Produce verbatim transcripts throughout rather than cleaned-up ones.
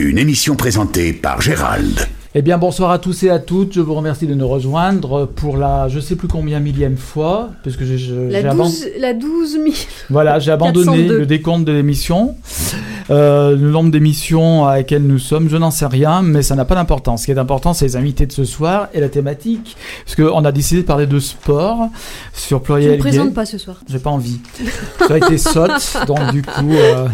Une émission présentée par Gérald. Eh bien, bonsoir à tous et à toutes. Je vous remercie de nous rejoindre pour la, je sais plus combien millième fois, parce que j'ai, j'ai la, douze, aband... la douze mille. Voilà, j'ai abandonné le décompte de l'émission. Euh, le nombre d'émissions à laquelle nous sommes, je n'en sais rien, mais ça n'a pas d'importance. Ce qui est important, c'est les invités de ce soir et la thématique, parce qu'on a décidé de parler de sport sur Pluriel. Je ne me présente pas ce soir. J'ai pas envie. Ça a été sotte, donc du coup. Euh...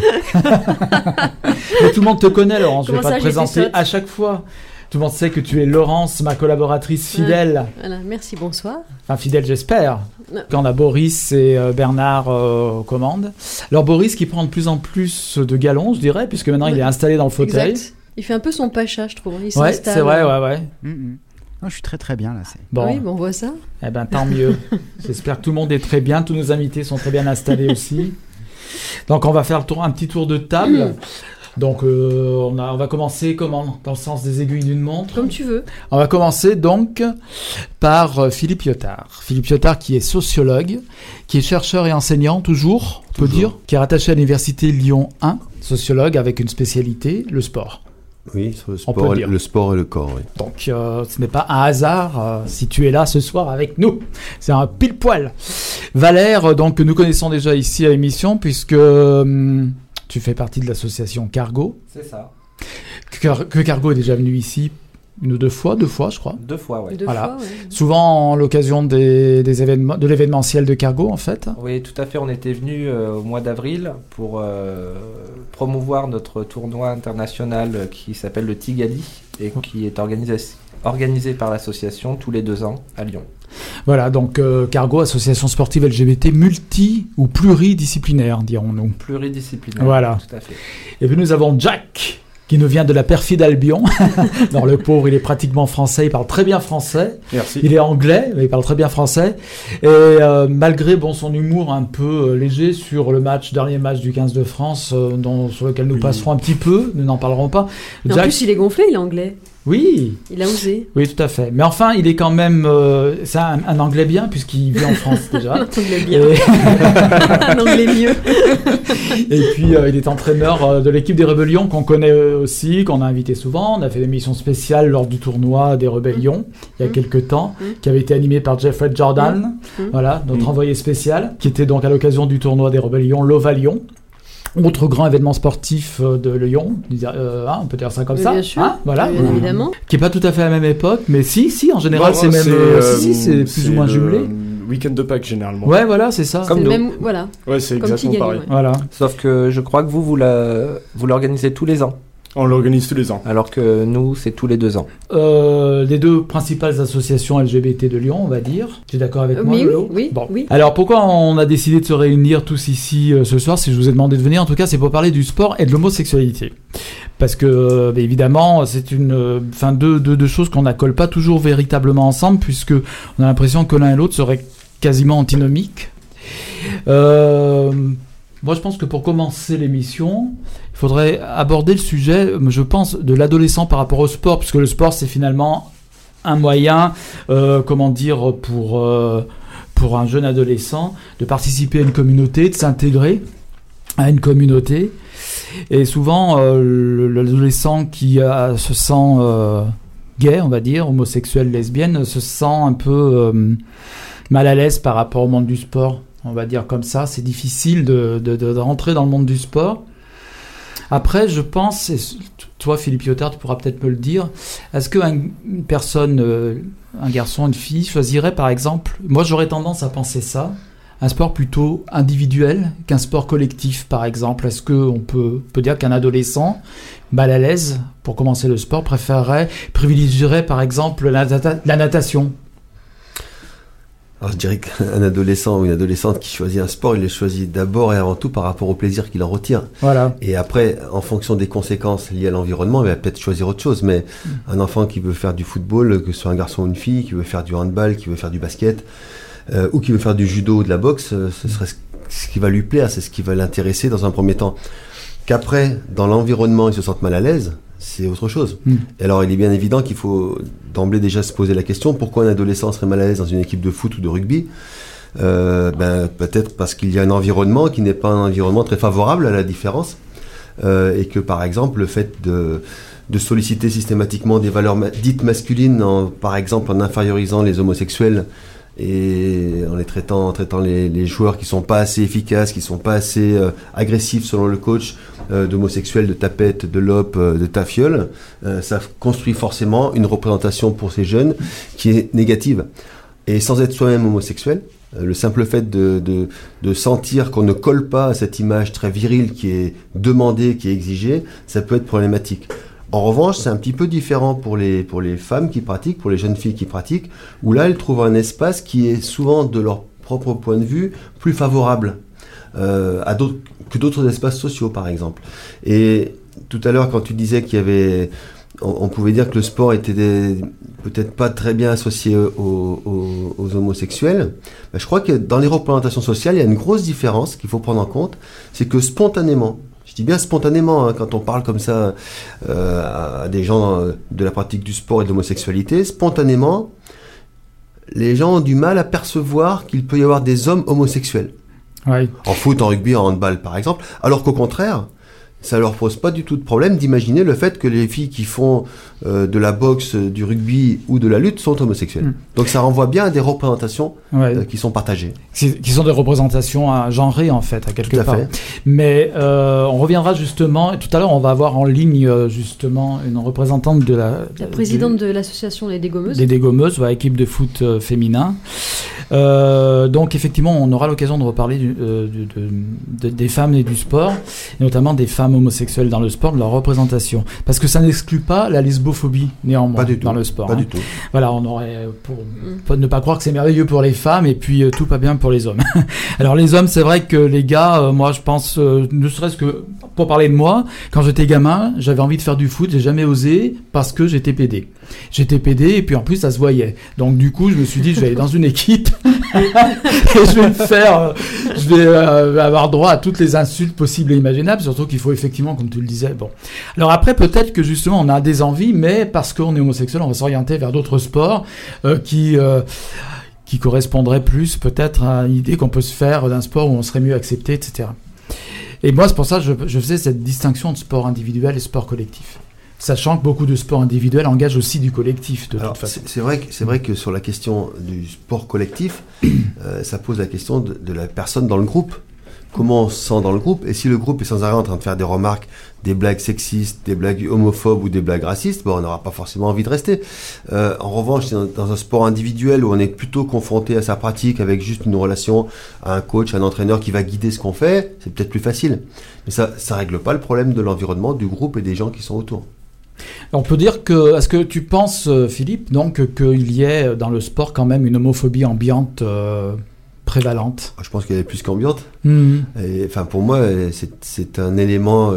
mais tout le monde te connaît, Laurence. Je ne vais pas te présenter à chaque fois. Tout le monde sait que tu es Laurence, ma collaboratrice fidèle. Voilà, merci, bonsoir. Enfin, fidèle, j'espère. Quand on a Boris et euh, Bernard euh, aux commandes. Alors, Boris qui prend de plus en plus de galons, je dirais, puisque maintenant ouais. il est installé dans le fauteuil. Exact. Il fait un peu son pacha, je trouve. Il ouais, s'installe. c'est vrai, ouais, ouais. Mm-hmm. Non, je suis très très bien là. C'est... Bon. Oui, bon, on voit ça. Eh ben, tant mieux. J'espère que tout le monde est très bien. Tous nos invités sont très bien installés aussi. Donc, on va faire le tour, un petit tour de table. Mm. Donc, euh, on, a, on va commencer comment ? Dans le sens des aiguilles d'une montre ? Comme tu veux. On va commencer donc par euh, Philippe Yotard. Philippe Yotard qui est sociologue, qui est chercheur et enseignant toujours, on peut dire, qui est rattaché à l'Université Lyon un, sociologue avec une spécialité, le sport. Oui, sur le sport, le, le sport et le corps, oui. Donc, euh, ce n'est pas un hasard euh, si tu es là ce soir avec nous. C'est un pile poil. Valère, donc, que nous connaissons déjà ici à l'émission, puisque... Hum, tu fais partie de l'association Cargo. C'est ça. Que, que Cargo est déjà venu ici une ou deux fois, deux fois, je crois. Deux fois, oui. Voilà. Ouais. Souvent en l'occasion des, des événements, de l'événementiel de Cargo, en fait. Oui, tout à fait. On était venu euh, au mois d'avril pour euh, promouvoir notre tournoi international qui s'appelle le Tigali et qui est organisé, organisé par l'association tous les deux ans à Lyon. Voilà, donc euh, Cargo, association sportive L G B T multi ou pluridisciplinaire, dirons-nous. Pluridisciplinaire, voilà. Tout à fait. Et puis nous avons Jack, qui nous vient de la perfide Albion. Non, le pauvre, il est pratiquement français, il parle très bien français. Merci. Il est anglais, mais il parle très bien français. Et euh, malgré bon, son humour un peu euh, léger sur le match, dernier match du quinze de France, euh, dont, sur lequel nous oui. passerons un petit peu, nous n'en parlerons pas. Jack... En plus, il est gonflé, il est anglais. Oui. Il a osé. Oui, tout à fait. Mais enfin, il est quand même... Euh, c'est un, un anglais bien, puisqu'il vit en France déjà. Un anglais bien. Et... un anglais mieux. Et puis, euh, il est entraîneur euh, de l'équipe des Rebellions, qu'on connaît aussi, qu'on a invité souvent. On a fait des missions spéciales lors du tournoi des Rebellions, mmh. il y a mmh. quelques temps, mmh. qui avait été animé par Jeffrey Jordan, mmh. voilà, notre mmh. envoyé spécial, qui était donc à l'occasion du tournoi des Rebellions, l'Ova Lyon. Autre grand événement sportif de Lyon, euh, hein, on peut dire ça comme mais ça, bien sûr, hein, voilà, bien évidemment, qui est pas tout à fait à la même époque, mais si, si, en général, bon, c'est même, c'est, euh, euh, si, si, c'est plus c'est ou moins jumelé. Week-end de Pâques généralement. Ouais, voilà, c'est ça. Comme c'est nous. Même, voilà. Ouais, c'est comme exactement pareil. Ouais. Voilà. Sauf que je crois que vous, vous, la, vous l'organisez tous les ans. On l'organise tous les ans. Alors que nous, c'est tous les deux ans. Euh, les deux principales associations L G B T de Lyon, on va dire. Tu es d'accord avec euh, moi, oui, Lolo ? Oui, bon. oui. Alors, pourquoi on a décidé de se réunir tous ici euh, ce soir ? Si je vous ai demandé de venir, en tout cas, c'est pour parler du sport et de l'homosexualité. Parce que, euh, évidemment, c'est une, enfin, euh, deux, deux, deux choses qu'on n'accole pas toujours véritablement ensemble, puisque on a l'impression que l'un et l'autre seraient quasiment antinomiques. Euh... Moi, je pense que pour commencer l'émission, il faudrait aborder le sujet, je pense, de l'adolescent par rapport au sport, puisque le sport, c'est finalement un moyen, euh, comment dire, pour, euh, pour un jeune adolescent de participer à une communauté, de s'intégrer à une communauté. Et souvent, euh, l'adolescent qui euh, se sent euh, gay, on va dire, homosexuel, lesbienne, se sent un peu euh, mal à l'aise par rapport au monde du sport. On va dire comme ça, c'est difficile de, de, de rentrer dans le monde du sport. Après, je pense, et toi Philippe Yotard, tu pourras peut-être me le dire, est-ce qu'une personne, euh, un garçon, une fille, choisirait par exemple, moi j'aurais tendance à penser ça, un sport plutôt individuel qu'un sport collectif par exemple. Est-ce qu'on peut, peut dire qu'un adolescent, mal à l'aise pour commencer le sport, préférerait, privilégierait par exemple la, la natation ? Alors je dirais qu'un adolescent ou une adolescente qui choisit un sport, il le choisit d'abord et avant tout par rapport au plaisir qu'il en retire. Voilà. Et après, en fonction des conséquences liées à l'environnement, il va peut-être choisir autre chose. Mais mmh. un enfant qui veut faire du football, que ce soit un garçon ou une fille, qui veut faire du handball, qui veut faire du basket, euh, ou qui veut faire du judo ou de la boxe, euh, ce serait ce qui va lui plaire, c'est ce qui va l'intéresser dans un premier temps. Qu'après, dans l'environnement, il se sente mal à l'aise, c'est autre chose. Mmh. Et alors, il est bien évident qu'il faut d'emblée déjà se poser la question, pourquoi un adolescent serait mal à l'aise dans une équipe de foot ou de rugby ? euh, ben, peut-être parce qu'il y a un environnement qui n'est pas un environnement très favorable à la différence. euh, et que par exemple le fait de, de solliciter systématiquement des valeurs ma- dites masculines, en, par exemple en infériorisant les homosexuels et en les traitant, en traitant les, les joueurs qui sont pas assez efficaces, qui sont pas assez euh, agressifs selon le coach, euh, d'homosexuels, de tapettes, de lopes, euh, de tafioles, euh, ça construit forcément une représentation pour ces jeunes qui est négative. Et sans être soi-même homosexuel, euh, le simple fait de, de, de sentir qu'on ne colle pas à cette image très virile qui est demandée, qui est exigée, ça peut être problématique. En revanche, c'est un petit peu différent pour les, pour les femmes qui pratiquent, pour les jeunes filles qui pratiquent, où là, elles trouvent un espace qui est souvent, de leur propre point de vue, plus favorable euh, à d'autres, que d'autres espaces sociaux, par exemple. Et tout à l'heure, quand tu disais qu'il y avait... On, on pouvait dire que le sport était des, peut-être pas très bien associé aux, aux, aux homosexuels. Ben, je crois que dans les représentations sociales, il y a une grosse différence qu'il faut prendre en compte, c'est que spontanément, je dis bien spontanément, hein, quand on parle comme ça euh, à des gens de la pratique du sport et de l'homosexualité, spontanément, les gens ont du mal à percevoir qu'il peut y avoir des hommes homosexuels. Ouais. En foot, en rugby, en handball, par exemple. Alors qu'au contraire, ça leur pose pas du tout de problème d'imaginer le fait que les filles qui font euh, de la boxe, du rugby ou de la lutte sont homosexuelles. Mmh. Donc ça renvoie bien à des représentations ouais. euh, qui sont partagées. Qui, qui sont des représentations à genrées en fait, à quelque tout à part. Fait. Mais euh, on reviendra justement, tout à l'heure on va avoir en ligne justement une représentante de la... La présidente du, de l'association Les Dégommeuses. Des Dégommeuses, ouais, équipe de foot euh, féminin. Euh, donc effectivement on aura l'occasion de reparler du, euh, du, de, de, des femmes et du sport, et notamment des femmes homosexuelles dans le sport, de leur représentation. Parce que ça n'exclut pas la lesbophobie, néanmoins, dans le sport. Pas hein. du tout. Voilà, on aurait, pour, pour ne pas croire que c'est merveilleux pour les femmes, et puis euh, tout pas bien pour les hommes. Alors les hommes, c'est vrai que les gars, euh, moi je pense, euh, ne serait-ce que, pour parler de moi, quand j'étais gamin, j'avais envie de faire du foot, j'ai jamais osé, parce que j'étais pédé. J'étais pédé, et puis en plus ça se voyait. Donc du coup, je me suis dit, je vais aller dans une équipe, et je vais me faire, euh, je vais euh, avoir droit à toutes les insultes possibles et imaginables, surtout qu'il faut effectivement, comme tu le disais, bon. Alors après, peut-être que justement, on a des envies, mais parce qu'on est homosexuel, on va s'orienter vers d'autres sports euh, qui, euh, qui correspondraient plus peut-être à l'idée qu'on peut se faire d'un sport où on serait mieux accepté, et cetera. Et moi, c'est pour ça que je, je faisais cette distinction de sport individuel et sport collectif. Sachant que beaucoup de sports individuels engagent aussi du collectif, de Alors, toute façon. C'est, c'est, vrai que, c'est vrai que sur la question du sport collectif, euh, ça pose la question de, de la personne dans le groupe. Comment on se sent dans le groupe? Et si le groupe est sans arrêt en train de faire des remarques, des blagues sexistes, des blagues homophobes ou des blagues racistes, bon, on n'aura pas forcément envie de rester. Euh, en revanche, dans, dans un sport individuel où on est plutôt confronté à sa pratique avec juste une relation à un coach, un entraîneur qui va guider ce qu'on fait, c'est peut-être plus facile. Mais ça ne règle pas le problème de l'environnement, du groupe et des gens qui sont autour. On peut dire que, est-ce que tu penses, Philippe, donc, qu'il y ait dans le sport quand même une homophobie ambiante euh, prévalente? Je pense qu'elle est plus qu'ambiante. Mmh. Et, enfin, pour moi, c'est, c'est un élément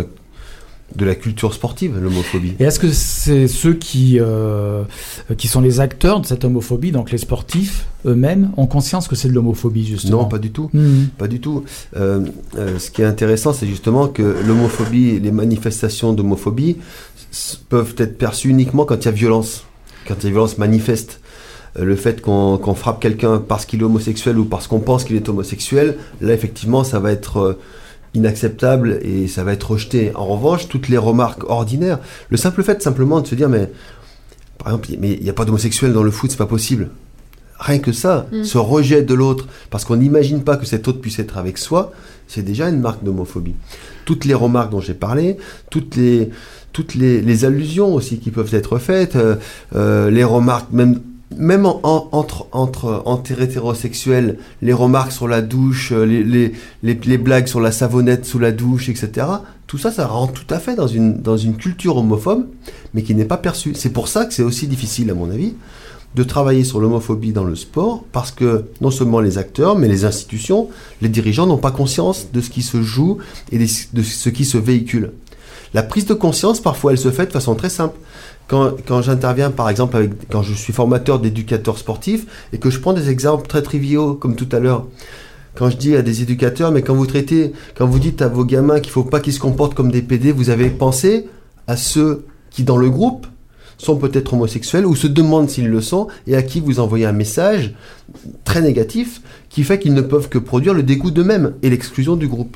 de la culture sportive, l'homophobie. Et est-ce que c'est ceux qui, euh, qui sont les acteurs de cette homophobie, donc les sportifs eux-mêmes, ont conscience que c'est de l'homophobie, justement? Non, pas du tout. Mmh. Pas du tout. Euh, euh, ce qui est intéressant, c'est justement que l'homophobie, les manifestations d'homophobie peuvent être perçues uniquement quand il y a violence, quand il y a violence manifeste. Euh, le fait qu'on, qu'on frappe quelqu'un parce qu'il est homosexuel ou parce qu'on pense qu'il est homosexuel, là, effectivement, ça va être... Euh, inacceptable et ça va être rejeté. En revanche, toutes les remarques ordinaires, le simple fait simplement de se dire mais par exemple, mais il n'y a pas d'homosexuel dans le foot, c'est pas possible. Rien que ça, mmh. ce rejet de l'autre, parce qu'on n'imagine pas que cet autre puisse être avec soi, c'est déjà une marque d'homophobie. Toutes les remarques dont j'ai parlé, toutes les toutes les, les allusions aussi qui peuvent être faites, euh, euh, les remarques même Même en, en, entre, entre, entre hétérosexuels, les remarques sur la douche, les, les, les, les blagues sur la savonnette sous la douche, et cetera. Tout ça, ça rentre tout à fait dans une, dans une culture homophobe, mais qui n'est pas perçue. C'est pour ça que c'est aussi difficile, à mon avis, de travailler sur l'homophobie dans le sport, parce que non seulement les acteurs, mais les institutions, les dirigeants n'ont pas conscience de ce qui se joue et de ce qui se véhicule. La prise de conscience, parfois, elle se fait de façon très simple. Quand, quand j'interviens, par exemple, avec, quand je suis formateur d'éducateurs sportifs et que je prends des exemples très triviaux, comme tout à l'heure, quand je dis à des éducateurs, mais quand vous traitez, quand vous dites à vos gamins qu'il ne faut pas qu'ils se comportent comme des pédés, vous avez pensé à ceux qui, dans le groupe, sont peut-être homosexuels ou se demandent s'ils le sont et à qui vous envoyez un message très négatif qui fait qu'ils ne peuvent que produire le dégoût d'eux-mêmes et l'exclusion du groupe.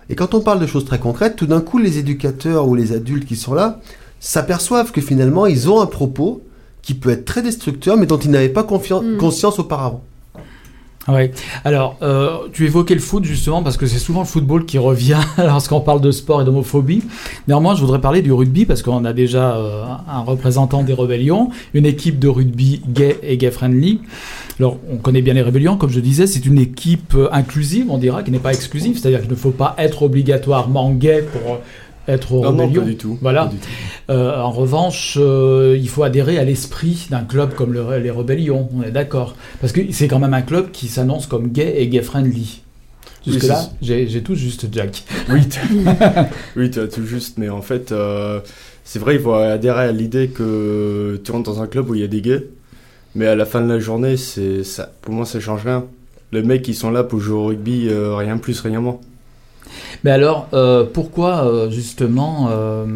Et quand on parle de choses très concrètes, tout d'un coup, les éducateurs ou les adultes qui sont là s'aperçoivent que finalement, ils ont un propos qui peut être très destructeur, mais dont ils n'avaient pas confi- Mm. conscience auparavant. Oui. Alors, euh, tu évoquais le foot justement parce que c'est souvent le football qui revient lorsqu'on parle de sport et d'homophobie. Néanmoins, je voudrais parler du rugby parce qu'on a déjà euh, un représentant des rébellions, une équipe de rugby gay et gay-friendly. Alors, on connaît bien les rébellions, comme je disais, c'est une équipe euh, inclusive, on dira, qui n'est pas exclusive, c'est-à-dire qu'il ne faut pas être obligatoirement gay pour être au Non, non, rébellion. pas du tout. Voilà. Pas du tout. Euh, en revanche, euh, il faut adhérer à l'esprit d'un club comme le- les Rébellions, on est d'accord. Parce que c'est quand même un club qui s'annonce comme gay et gay-friendly. Jusque-là, Oui, j'ai, j'ai tout juste, Jack. Oui, t'as- oui, tu as tout juste, mais en fait, euh, c'est vrai, il faut adhérer à l'idée que tu rentres dans un club où il y a des gays, mais à la fin de la journée, c'est, ça, pour moi, ça change rien. Les mecs, ils sont là pour jouer au rugby, euh, rien plus, rien moins. Mais alors, euh, pourquoi euh, justement euh,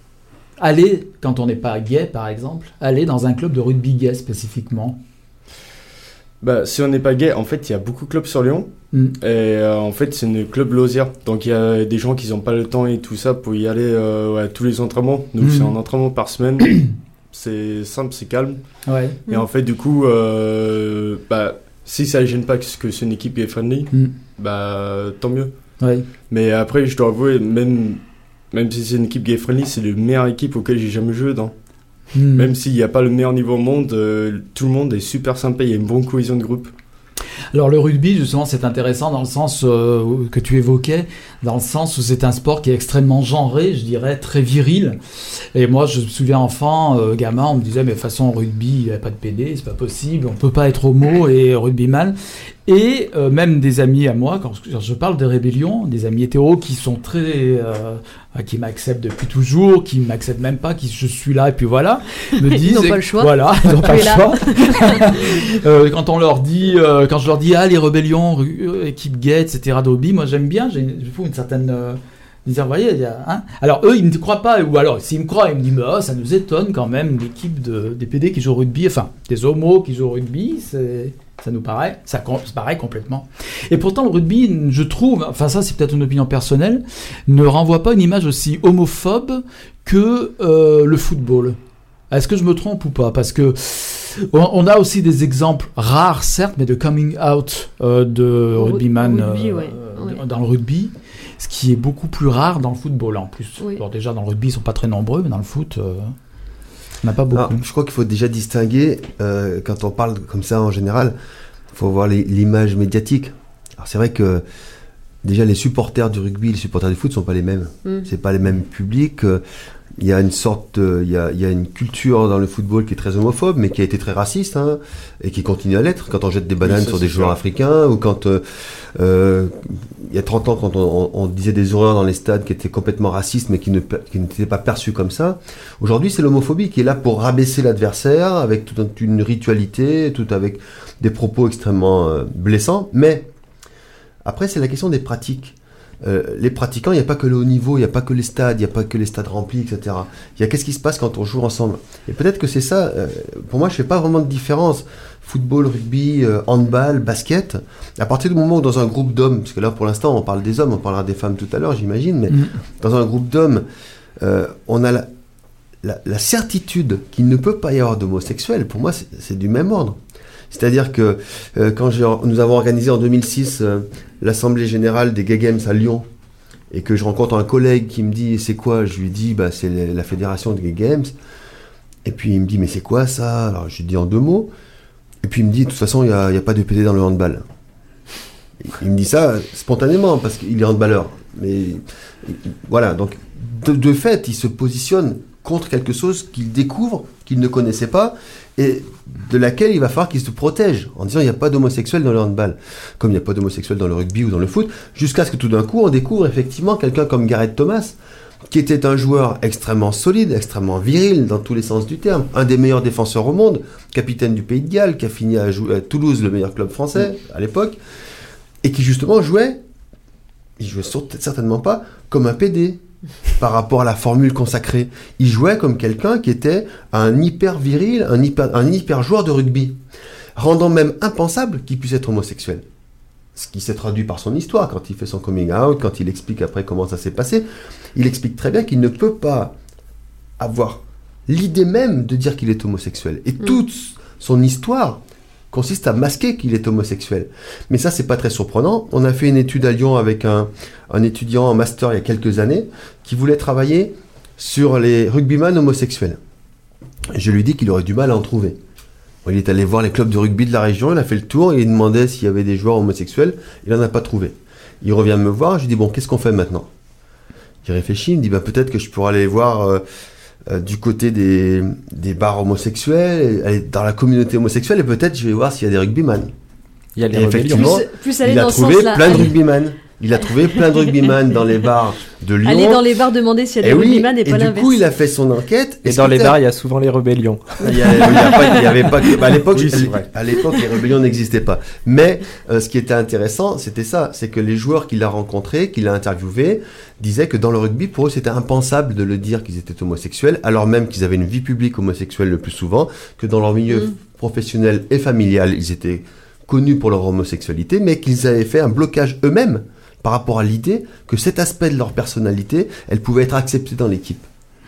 aller, quand on n'est pas gay par exemple, aller dans un club de rugby gay spécifiquement? Bah, si on n'est pas gay, en fait, il y a beaucoup de clubs sur Lyon, Mm. et euh, en fait, c'est une club loisir. Donc, il y a des gens qui n'ont pas le temps et tout ça pour y aller euh, à tous les entraînements. Donc, Mm. c'est un entraînement par semaine. C'est simple, c'est calme. Ouais. Et Mm. en fait, du coup, euh, bah, si ça ne gêne pas que c'est une équipe est friendly, Mm. bah, tant mieux. Ouais. Mais après, je dois avouer, même, même si c'est une équipe gay friendly, c'est la meilleure équipe auquel j'ai jamais joué dans. Mm. Même s'il n'y a pas le meilleur niveau au monde, euh, tout le monde est super sympa, il y a une bonne cohésion de groupe. Alors le rugby, justement, c'est intéressant dans le sens euh, que tu évoquais, dans le sens où c'est un sport qui est extrêmement genré, je dirais, très viril. Et moi, je me souviens enfant, euh, gamin, on me disait, mais de toute façon, au rugby, il n'y a pas de pédé, c'est pas possible, on peut pas être homo et rugbyman. Et euh, même des amis à moi, quand je parle des rébellions, des amis hétéros qui sont très... euh, qui m'acceptent depuis toujours, qui m'acceptent même pas, qui je suis là et puis voilà, me disent... Ils n'ont pas le choix. Voilà, ils n'ont pas Tu le es là. choix. Euh, quand on leur dit, euh, quand je leur dis, ah, les rébellions, ru- euh, équipe gay, et cetera de rugby, moi j'aime bien, j'ai je trouve une certaine... Euh, dire, vous voyez, il y a, hein. Alors eux, ils ne croient pas, ou alors s'ils me croient, ils me disent, mais oh, ça nous étonne quand même, l'équipe de, des P D qui jouent au rugby, enfin, des homos qui jouent au rugby, c'est... Ça nous paraît, ça, com- ça paraît complètement. Et pourtant, le rugby, je trouve, enfin ça c'est peut-être une opinion personnelle, ne renvoie pas une image aussi homophobe que euh, le football. Est-ce que je me trompe ou pas? Parce que on, on a aussi des exemples rares, certes, mais de coming out euh, de Au ru- rugbyman au rugby, euh, ouais, ouais. dans- dans le rugby, ce qui est beaucoup plus rare dans le football en plus. Oui. Alors déjà dans le rugby, ils sont pas très nombreux, mais dans le foot, euh, on n'a pas beaucoup. Alors, je crois qu'il faut déjà distinguer, euh, quand on parle comme ça en général, il faut voir les- l'image médiatique. Alors c'est vrai que déjà les supporters du rugby et les supporters du foot ne sont pas les mêmes. Mm. C'est pas les mêmes publics. euh, Il y a une sorte, de- il y a, il y a une culture dans le football qui est très homophobe, mais qui a été très raciste, hein, et qui continue à l'être. Quand on jette des bananes Oui, ça, sur c'est des joueurs sûr. africains, ou quand euh, euh, il y a trente ans, quand on, on- on disait des horreurs dans les stades qui étaient complètement racistes, mais qui ne per- qui n'étaient pas perçus comme ça. Aujourd'hui, c'est l'homophobie qui est là pour rabaisser l'adversaire avec toute une ritualité, tout avec des propos extrêmement euh, blessants. Mais après, c'est la question des pratiques. Euh, les pratiquants, il n'y a pas que le haut niveau, il n'y a pas que les stades, il n'y a pas que les stades remplis, et cetera. Il y a qu'est-ce qui se passe quand on joue ensemble. Et peut-être que c'est ça, euh, pour moi, je ne fais pas vraiment de différence. Football, rugby, euh, handball, basket. À partir du moment où dans un groupe d'hommes, parce que là pour l'instant on parle des hommes, on parlera des femmes tout à l'heure, j'imagine, mais Mm. dans un groupe d'hommes, euh, on a la, la, la certitude qu'il ne peut pas y avoir d'homosexuels. Pour moi, c'est, c'est du même ordre. C'est-à-dire que euh, quand j'ai, nous avons organisé en deux mille six euh, l'Assemblée Générale des Gay Games à Lyon, et que je rencontre un collègue qui me dit c'est quoi, je lui dis bah, c'est la Fédération des Gay Games, et puis il me dit mais c'est quoi ça? Alors je lui dis en deux mots, et puis il me dit de toute façon il n'y a, il y a pas de P D dans le handball. Il me dit ça spontanément parce qu'il est handballeur. Mais voilà, donc de, de fait il se positionne contre quelque chose qu'il découvre, qu'il ne connaissait pas, et de laquelle il va falloir qu'il se protège, en disant il n'y a pas d'homosexuels dans le handball, comme il n'y a pas d'homosexuels dans le rugby ou dans le foot, jusqu'à ce que tout d'un coup on découvre effectivement quelqu'un comme Gareth Thomas, qui était un joueur extrêmement solide, extrêmement viril dans tous les sens du terme, un des meilleurs défenseurs au monde, capitaine du Pays de Galles, qui a fini à, jouer à Toulouse, le meilleur club français à l'époque, et qui justement jouait, il jouait certainement pas comme un P D, par rapport à la formule consacrée. Il jouait comme quelqu'un qui était un hyper viril, un hyper, un hyper joueur de rugby, rendant même impensable qu'il puisse être homosexuel. ce qui s'est traduit par son histoire, quand il fait son coming out, quand il explique après comment ça s'est passé, il explique très bien qu'il ne peut pas avoir l'idée même de dire qu'il est homosexuel. Et mmh. toute son histoire consiste à masquer qu'il est homosexuel. Mais ça, c'est pas très surprenant. On a fait une étude à Lyon avec un, un étudiant en master il y a quelques années qui voulait travailler sur les rugbyman homosexuels. Je lui ai dit qu'il aurait du mal à en trouver. Il est allé voir les clubs de rugby de la région, il a fait le tour, et il demandait s'il y avait des joueurs homosexuels, il n'en a pas trouvé. Il revient me voir, je lui dis bon, qu'est-ce qu'on fait maintenant ? Il réfléchit, il me dit bah, peut-être que je pourrais aller voir euh, euh, du côté des, des bars homosexuels, aller dans la communauté homosexuelle, et peut-être je vais voir s'il y a des rugbyman. Il y a les et effectivement, plus, plus aller il a dans trouvé ce sens-là. plein de rugbyman. Il a trouvé plein de rugbyman dans les bars de Lyon. Aller dans les bars demander s'il y a des et rugbyman oui, et pas et l'inverse. du coup, il a fait son enquête. Et, et dans les bars, il y a souvent les rébellions. Il y, a, il y, a pas, il y avait pas. Bah à l'époque, oui, à l'époque, les rébellions n'existaient pas. Mais euh, ce qui était intéressant, c'était ça, c'est que les joueurs qu'il a rencontrés, qu'il a interviewés, disaient que dans le rugby, pour eux, c'était impensable de le dire qu'ils étaient homosexuels, alors même qu'ils avaient une vie publique homosexuelle le plus souvent, que dans leur milieu mmh. professionnel et familial, ils étaient connus pour leur homosexualité, mais qu'ils avaient fait un blocage eux-mêmes par rapport à l'idée que cet aspect de leur personnalité, elle pouvait être acceptée dans l'équipe.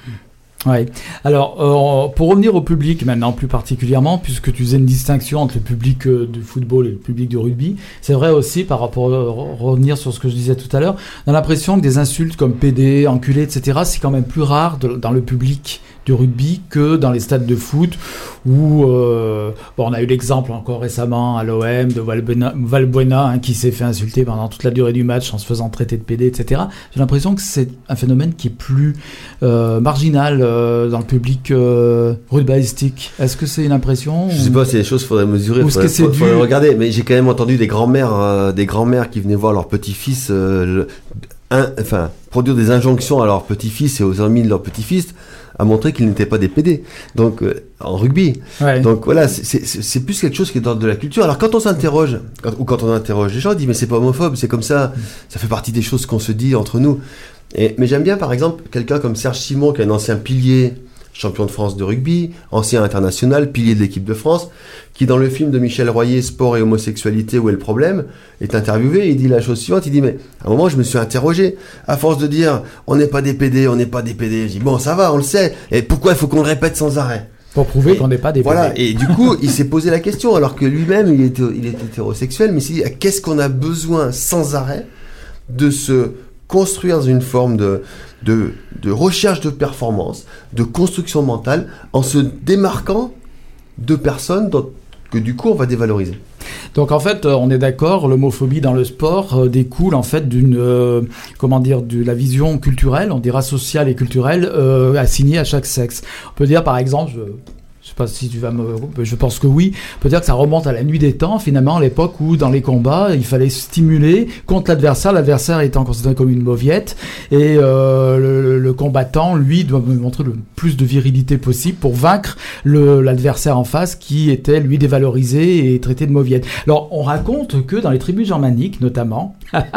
Ouais. Alors, euh, pour revenir au public maintenant plus particulièrement, puisque tu faisais une distinction entre le public euh, du football et le public du rugby, c'est vrai aussi par rapport à euh, revenir sur ce que je disais tout à l'heure, on a l'impression que des insultes comme pédé, enculé, et cetera, c'est quand même plus rare de, dans le public du rugby que dans les stades de foot où euh, bon, on a eu l'exemple encore récemment à l'O M de Valbuena, Valbuena hein, qui s'est fait insulter pendant toute la durée du match en se faisant traiter de pédé, et cetera. J'ai l'impression que c'est un phénomène qui est plus euh, marginal euh, dans le public euh, rugbyistique. Est-ce que c'est une impression? Je sais pas, c'est des choses qu'il faudrait mesurer, il faudrait, faudrait, faudrait regarder. Mais j'ai quand même entendu des grands-mères, euh, des grands-mères qui venaient voir leur petit-fils, euh, le, un, enfin, produire des injonctions à leur petit-fils et aux amis de leur petit-fils, à montrer qu'ils n'étaient pas des pédés, donc euh, en rugby. Ouais. Donc voilà, c'est, c'est, c'est plus quelque chose qui est d'ordre de la culture. Alors quand on s'interroge, quand, ou quand on interroge les gens, on dit mais c'est pas homophobe, c'est comme ça, ça fait partie des choses qu'on se dit entre nous. Et, mais j'aime bien par exemple quelqu'un comme Serge Simon, qui est un ancien pilier, champion de France de rugby, ancien international, pilier de l'équipe de France, qui dans le film de Michel Royer, Sport et homosexualité, où est le problème, est interviewé et il dit la chose suivante, il dit mais à un moment je me suis interrogé, à force de dire on n'est pas des pédés, on n'est pas des pédés, je dis bon ça va, on le sait, et pourquoi il faut qu'on le répète sans arrêt? Pour prouver et, qu'on n'est pas des voilà, pédés. Et du coup il s'est posé la question, alors que lui-même il est, il est hétérosexuel, mais il s'est dit qu'est-ce qu'on a besoin sans arrêt de se construire dans une forme de, de, de recherche de performance, de construction mentale, en se démarquant de personnes dont, que du coup on va dévaloriser. Donc en fait, on est d'accord, l'homophobie dans le sport euh, découle en fait d'une, euh, comment dire, de la vision culturelle, on dira sociale et culturelle, euh, assignée à chaque sexe. On peut dire par exemple, je... je sais pas si tu vas me... Je pense que oui. On peut dire que ça remonte à la nuit des temps, finalement, à l'époque où, dans les combats, il fallait stimuler contre l'adversaire. L'adversaire étant considéré comme une mauviette. Et euh, le, le combattant, lui, doit montrer le plus de virilité possible pour vaincre le, l'adversaire en face qui était, lui, dévalorisé et traité de mauviette. Alors, on raconte que dans les tribus germaniques, notamment...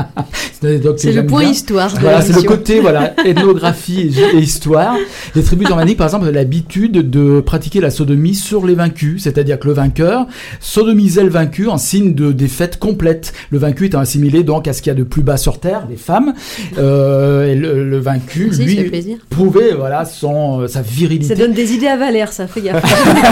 c'est c'est le point bien. Histoire. Voilà, c'est le côté, voilà, ethnographie et, et histoire. Les tribus germaniques, par exemple, avaient l'habitude de pratiquer la sodomie sur les vaincus, c'est-à-dire que le vainqueur sodomisait le vaincu en signe de défaite complète. Le vaincu étant assimilé donc à ce qu'il y a de plus bas sur terre, les femmes, euh, et le, le vaincu, Merci, lui, prouvait voilà son sa virilité. Ça donne des idées à Valère, ça fait gaffe.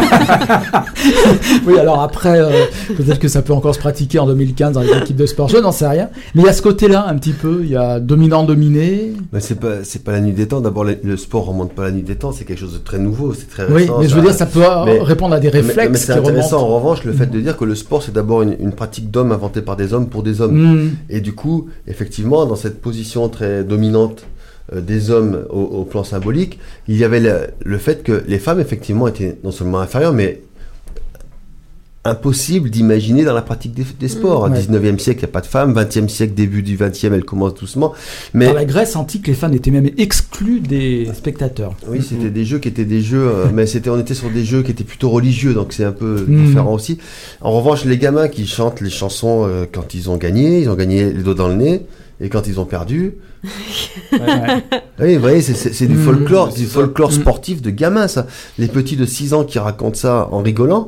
Oui, alors après, euh, peut-être que ça peut encore se pratiquer en deux mille quinze dans les équipes de sport, je n'en sais rien. Mais il y a ce côté-là un petit peu, il y a dominant-dominé. Mais c'est pas c'est pas la nuit des temps. D'abord, le, le sport remonte pas à la nuit des temps, c'est quelque chose de très nouveau, c'est très récent. Oui, mais je veux dire, ça peut mais, répondre à des réflexes. Mais, mais c'est qui intéressant remontent. en revanche le fait de dire que le sport c'est d'abord une, une pratique d'hommes inventée par des hommes pour des hommes. Mmh. Et du coup, effectivement, dans cette position très dominante euh, des hommes au, au plan symbolique, il y avait le, le fait que les femmes effectivement étaient non seulement inférieures, mais impossible d'imaginer dans la pratique des, des sports. Au ouais. dix-neuvième siècle, il n'y a pas de femmes. vingtième siècle, début du vingtième, elle commence doucement. Mais dans la Grèce antique, les femmes étaient même exclues des spectateurs. Oui, c'était mmh. des jeux qui étaient des jeux, euh, mais c'était, on était sur des jeux qui étaient plutôt religieux, donc c'est un peu mmh. différent aussi. En revanche, les gamins qui chantent les chansons euh, quand ils ont gagné, ils ont gagné les dos dans le nez, et quand ils ont perdu... ouais, ouais. Oui, vous voyez, c'est, c'est, c'est du folklore, mmh, c'est du folklore mmh. sportif de gamins, ça. Les petits de six ans qui racontent ça en rigolant,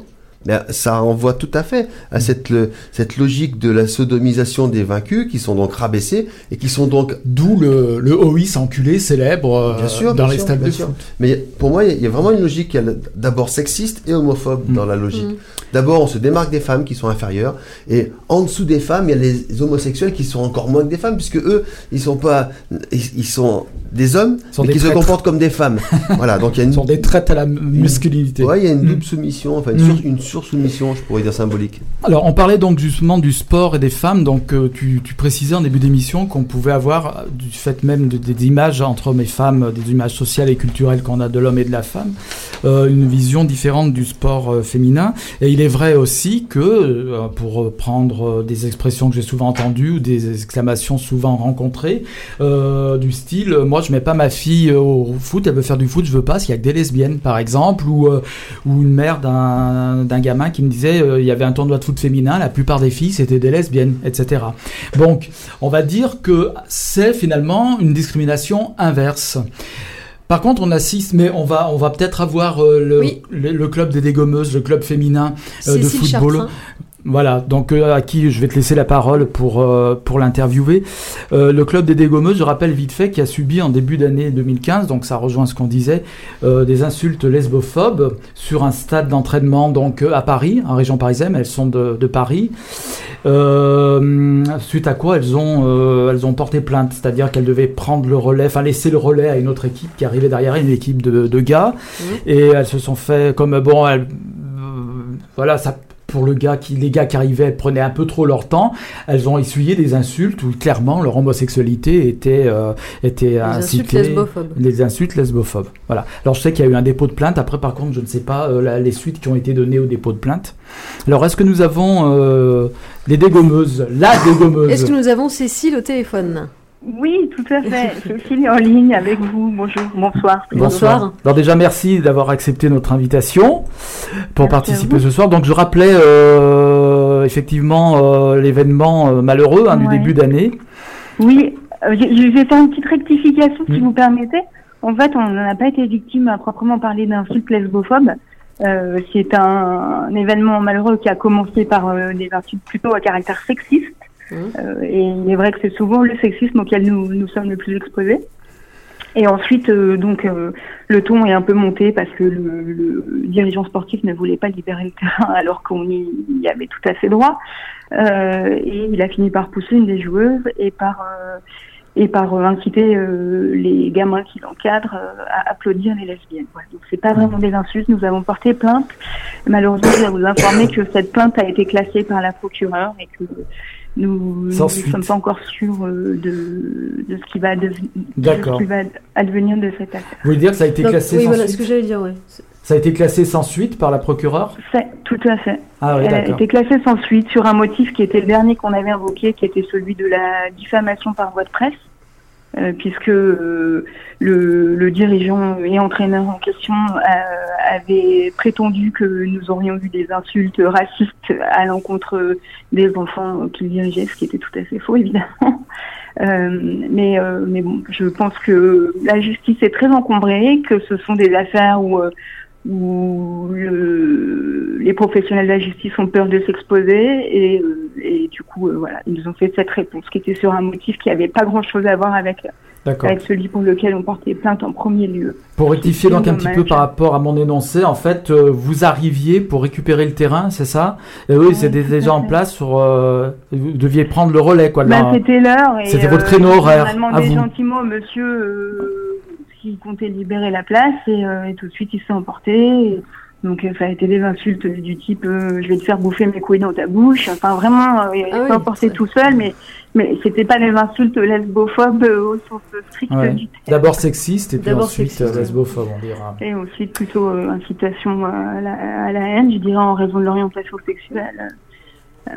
Mais ça renvoie tout à fait à cette, le, cette logique de la sodomisation des vaincus qui sont donc rabaissés et qui sont donc... D'où le, le O I S enculé célèbre euh, bien sûr, dans bien les sûr, stades de sûr. foot. Mais pour moi, il y a vraiment une logique qui est d'abord sexiste et homophobe mmh. dans la logique. Mmh. D'abord, on se démarque des femmes qui sont inférieures et en dessous des femmes, il y a les homosexuels qui sont encore moins que des femmes puisque eux, ils sont pas... Ils, ils sont des hommes mais qui traîtres. Se comportent comme des femmes. Voilà, donc il y a une... Ils sont des traites à la masculinité. Ouais, il y a une double mmh. soumission, enfin une, mmh. sur, une sur-soumission, je pourrais dire symbolique. Alors, on parlait donc justement du sport et des femmes. Donc, euh, tu, tu précisais en début d'émission qu'on pouvait avoir, du fait même de, de, des images entre hommes et femmes, des images sociales et culturelles qu'on a de l'homme et de la femme, euh, une vision différente du sport euh, féminin. Et il est vrai aussi que, euh, pour prendre euh, des expressions que j'ai souvent entendues ou des exclamations souvent rencontrées, euh, du style, euh, moi je mets pas ma fille au foot, elle veut faire du foot, je veux pas, parce qu'il y a que des lesbiennes par exemple, ou, euh, ou une mère d'un, d'un gamin qui me disait, euh, il y avait un tournoi de foot féminin, la plupart des filles c'était des lesbiennes, et cetera. Donc, on va dire que c'est finalement une discrimination inverse. Par contre, on assiste, mais on va, on va peut-être avoir euh, le, oui. le, le club des dégommeuses, le club féminin euh, de football. Chartrain. Voilà, donc euh, à qui je vais te laisser la parole pour, euh, pour l'interviewer. Euh, le club des dégommeuses, je rappelle vite fait, qui a subi en début d'année deux mille quinze, donc ça rejoint ce qu'on disait, euh, des insultes lesbophobes sur un stade d'entraînement donc euh, à Paris, en région parisienne, elles sont de, de Paris. Euh, suite à quoi elles ont, euh, elles ont porté plainte, c'est-à-dire qu'elles devaient prendre le relais, enfin laisser le relais à une autre équipe qui arrivait derrière, une équipe de, de gars, mmh. et elles se sont fait comme, bon, elles, euh, voilà, ça... pour le gars qui, les gars qui arrivaient prenaient un peu trop leur temps, elles ont essuyé des insultes où clairement leur homosexualité était, euh, était les incitée. Insultes lesbophobes. Les insultes lesbophobes. Voilà. Alors je sais qu'il y a eu un dépôt de plainte. Après, par contre, je ne sais pas euh, la, les suites qui ont été données au dépôt de plainte. Alors, est-ce que nous avons euh, les dégommeuses, la dégommeuse? Est-ce que nous avons Cécile au téléphone? Oui, tout à fait. Cécile est en ligne avec vous. Bonjour, bonsoir. Bonsoir. Alors déjà, merci d'avoir accepté notre invitation pour merci participer ce soir. Donc je rappelais euh, effectivement euh, l'événement euh, malheureux hein, ouais. du début d'année. Oui, euh, je vais faire une petite rectification si mmh. vous permettez. En fait, on n'a pas été victime à proprement parler d'insultes lesbophobes. Euh, c'est un, un événement malheureux qui a commencé par euh, des insultes plutôt à caractère sexiste. Euh, et il est vrai que c'est souvent le sexisme auquel nous, nous sommes le plus exposés. Et ensuite, euh, donc, euh, le ton est un peu monté parce que le, le dirigeant sportif ne voulait pas libérer le terrain alors qu'on y, y avait tout à fait droit. Euh, et il a fini par pousser une des joueuses et par euh, et par euh, inciter euh, les gamins qui l'encadrent euh, à applaudir les lesbiennes. Voilà. Donc c'est pas vraiment des insultes. Nous avons porté plainte. Malheureusement, je vais vous informer que cette plainte a été classée par la procureure et que nous ne sommes pas encore sûrs euh, de, de ce qui va, dev- de ce qui va advenir de cette affaire. Vous voulez dire que ça a été Donc, classé oui, sans voilà, suite? Ce que j'allais dire, ouais. Ça a été classé sans suite par la procureure? C'est, tout à fait. Ah, oui, Elle d'accord. a été classée sans suite sur un motif qui était le dernier qu'on avait invoqué, qui était celui de la diffamation par voie de presse. Euh, puisque euh, le, le dirigeant et entraîneur en question euh, avait prétendu que nous aurions eu des insultes racistes à l'encontre des enfants qu'il dirigeait, ce qui était tout à fait faux, évidemment. Euh, mais, euh, mais bon, je pense que la justice est très encombrée, que ce sont des affaires où... Euh, où le, les professionnels de la justice ont peur de s'exposer et, et du coup euh, voilà, ils nous ont fait cette réponse qui était sur un motif qui n'avait pas grand chose à voir avec, avec celui pour lequel on portait plainte en premier lieu. Pour rectifier donc un petit peu par rapport à mon énoncé, en fait euh, vous arriviez pour récupérer le terrain, c'est ça? Et oui, ouais, c'était déjà en place sur, euh, vous deviez prendre le relais quoi. Bah, la... C'était l'heure et c'était votre créneau euh, horaire. On a demandé gentiment monsieur euh, qui comptait libérer la place et, euh, et tout de suite il s'est emporté. Et, donc ça a été des insultes du type euh, je vais te faire bouffer mes couilles dans ta bouche. Enfin vraiment, euh, il ah s'est oui, emporté tout seul, mais mais c'était pas des insultes lesbophobes euh, au sens strict ouais. du terme. D'abord sexiste et puis D'abord ensuite sexiste. lesbophobe on dira. Et ensuite plutôt euh, incitation à la, à la haine, je dirais en raison de l'orientation sexuelle. Euh,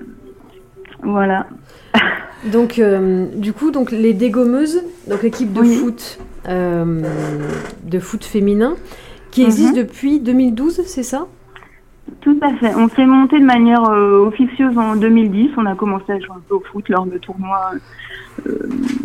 voilà. Donc euh, du coup donc les dégommeuses, donc l'équipe de oui. foot. Euh, de foot féminin qui mm-hmm. existe depuis deux mille douze, c'est ça? Tout à fait. On s'est monté de manière euh, officieuse en deux mille dix. On a commencé à jouer un peu au foot lors de tournois euh,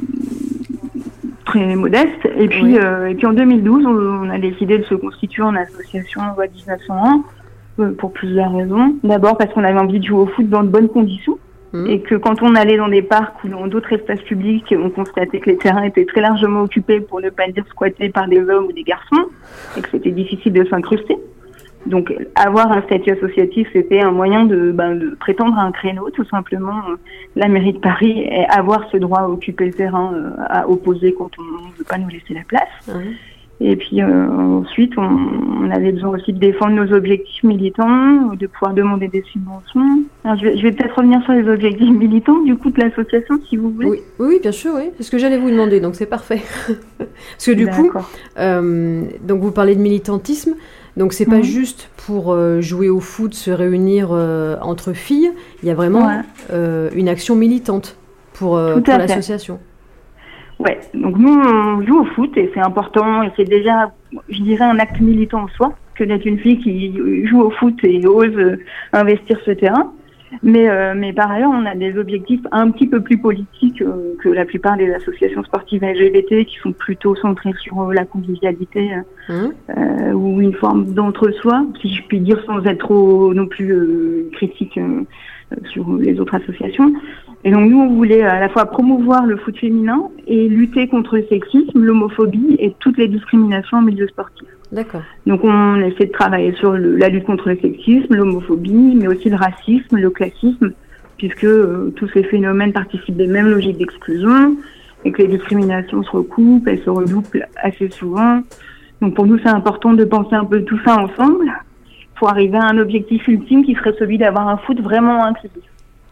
très modestes. Et puis, oui. euh, et puis en deux mille douze, on, on a décidé de se constituer en association loi dix-neuf cent un pour plusieurs raisons. D'abord parce qu'on avait envie de jouer au foot dans de bonnes conditions. Mmh. Et que quand on allait dans des parcs ou dans d'autres espaces publics, on constatait que les terrains étaient très largement occupés, pour ne pas dire squattés par des hommes ou des garçons, et que c'était difficile de s'incruster. Donc avoir un statut associatif, c'était un moyen de, ben, de prétendre à un créneau, tout simplement. La mairie de Paris et avoir ce droit à occuper le terrain, euh, à opposer quand on ne veut pas nous laisser la place. Mmh. Et puis euh, ensuite, on, on avait besoin aussi de défendre nos objectifs militants, de pouvoir demander des subventions. Alors, je vais, je vais peut-être revenir sur les objectifs militants du coup de l'association, si vous voulez. Oui, oui, bien sûr, oui. C'est ce que j'allais vous demander, donc c'est parfait. Parce que du D'accord. coup, euh, donc vous parlez de militantisme, donc c'est mmh. pas juste pour euh, jouer au foot, se réunir euh, entre filles. Il y a vraiment ouais. euh, une action militante pour, euh, pour l'association. Ouais, donc nous on joue au foot et c'est important et c'est déjà, je dirais, un acte militant en soi que d'être une fille qui joue au foot et ose investir ce terrain. Mais euh, mais par ailleurs, on a des objectifs un petit peu plus politiques euh, que la plupart des associations sportives L G B T qui sont plutôt centrées sur euh, la convivialité euh, mmh. euh, ou une forme d'entre-soi, si je puis dire, sans être trop non plus euh, critique euh, sur les autres associations. Et donc nous, on voulait à la fois promouvoir le foot féminin et lutter contre le sexisme, l'homophobie et toutes les discriminations en milieu sportif. D'accord. Donc on essaie de travailler sur le, la lutte contre le sexisme, l'homophobie, mais aussi le racisme, le classisme, puisque euh, tous ces phénomènes participent des mêmes logiques d'exclusion et que les discriminations se recoupent, elles se redoublent assez souvent. Donc pour nous, c'est important de penser un peu tout ça ensemble pour arriver à un objectif ultime qui serait celui d'avoir un foot vraiment inclusif.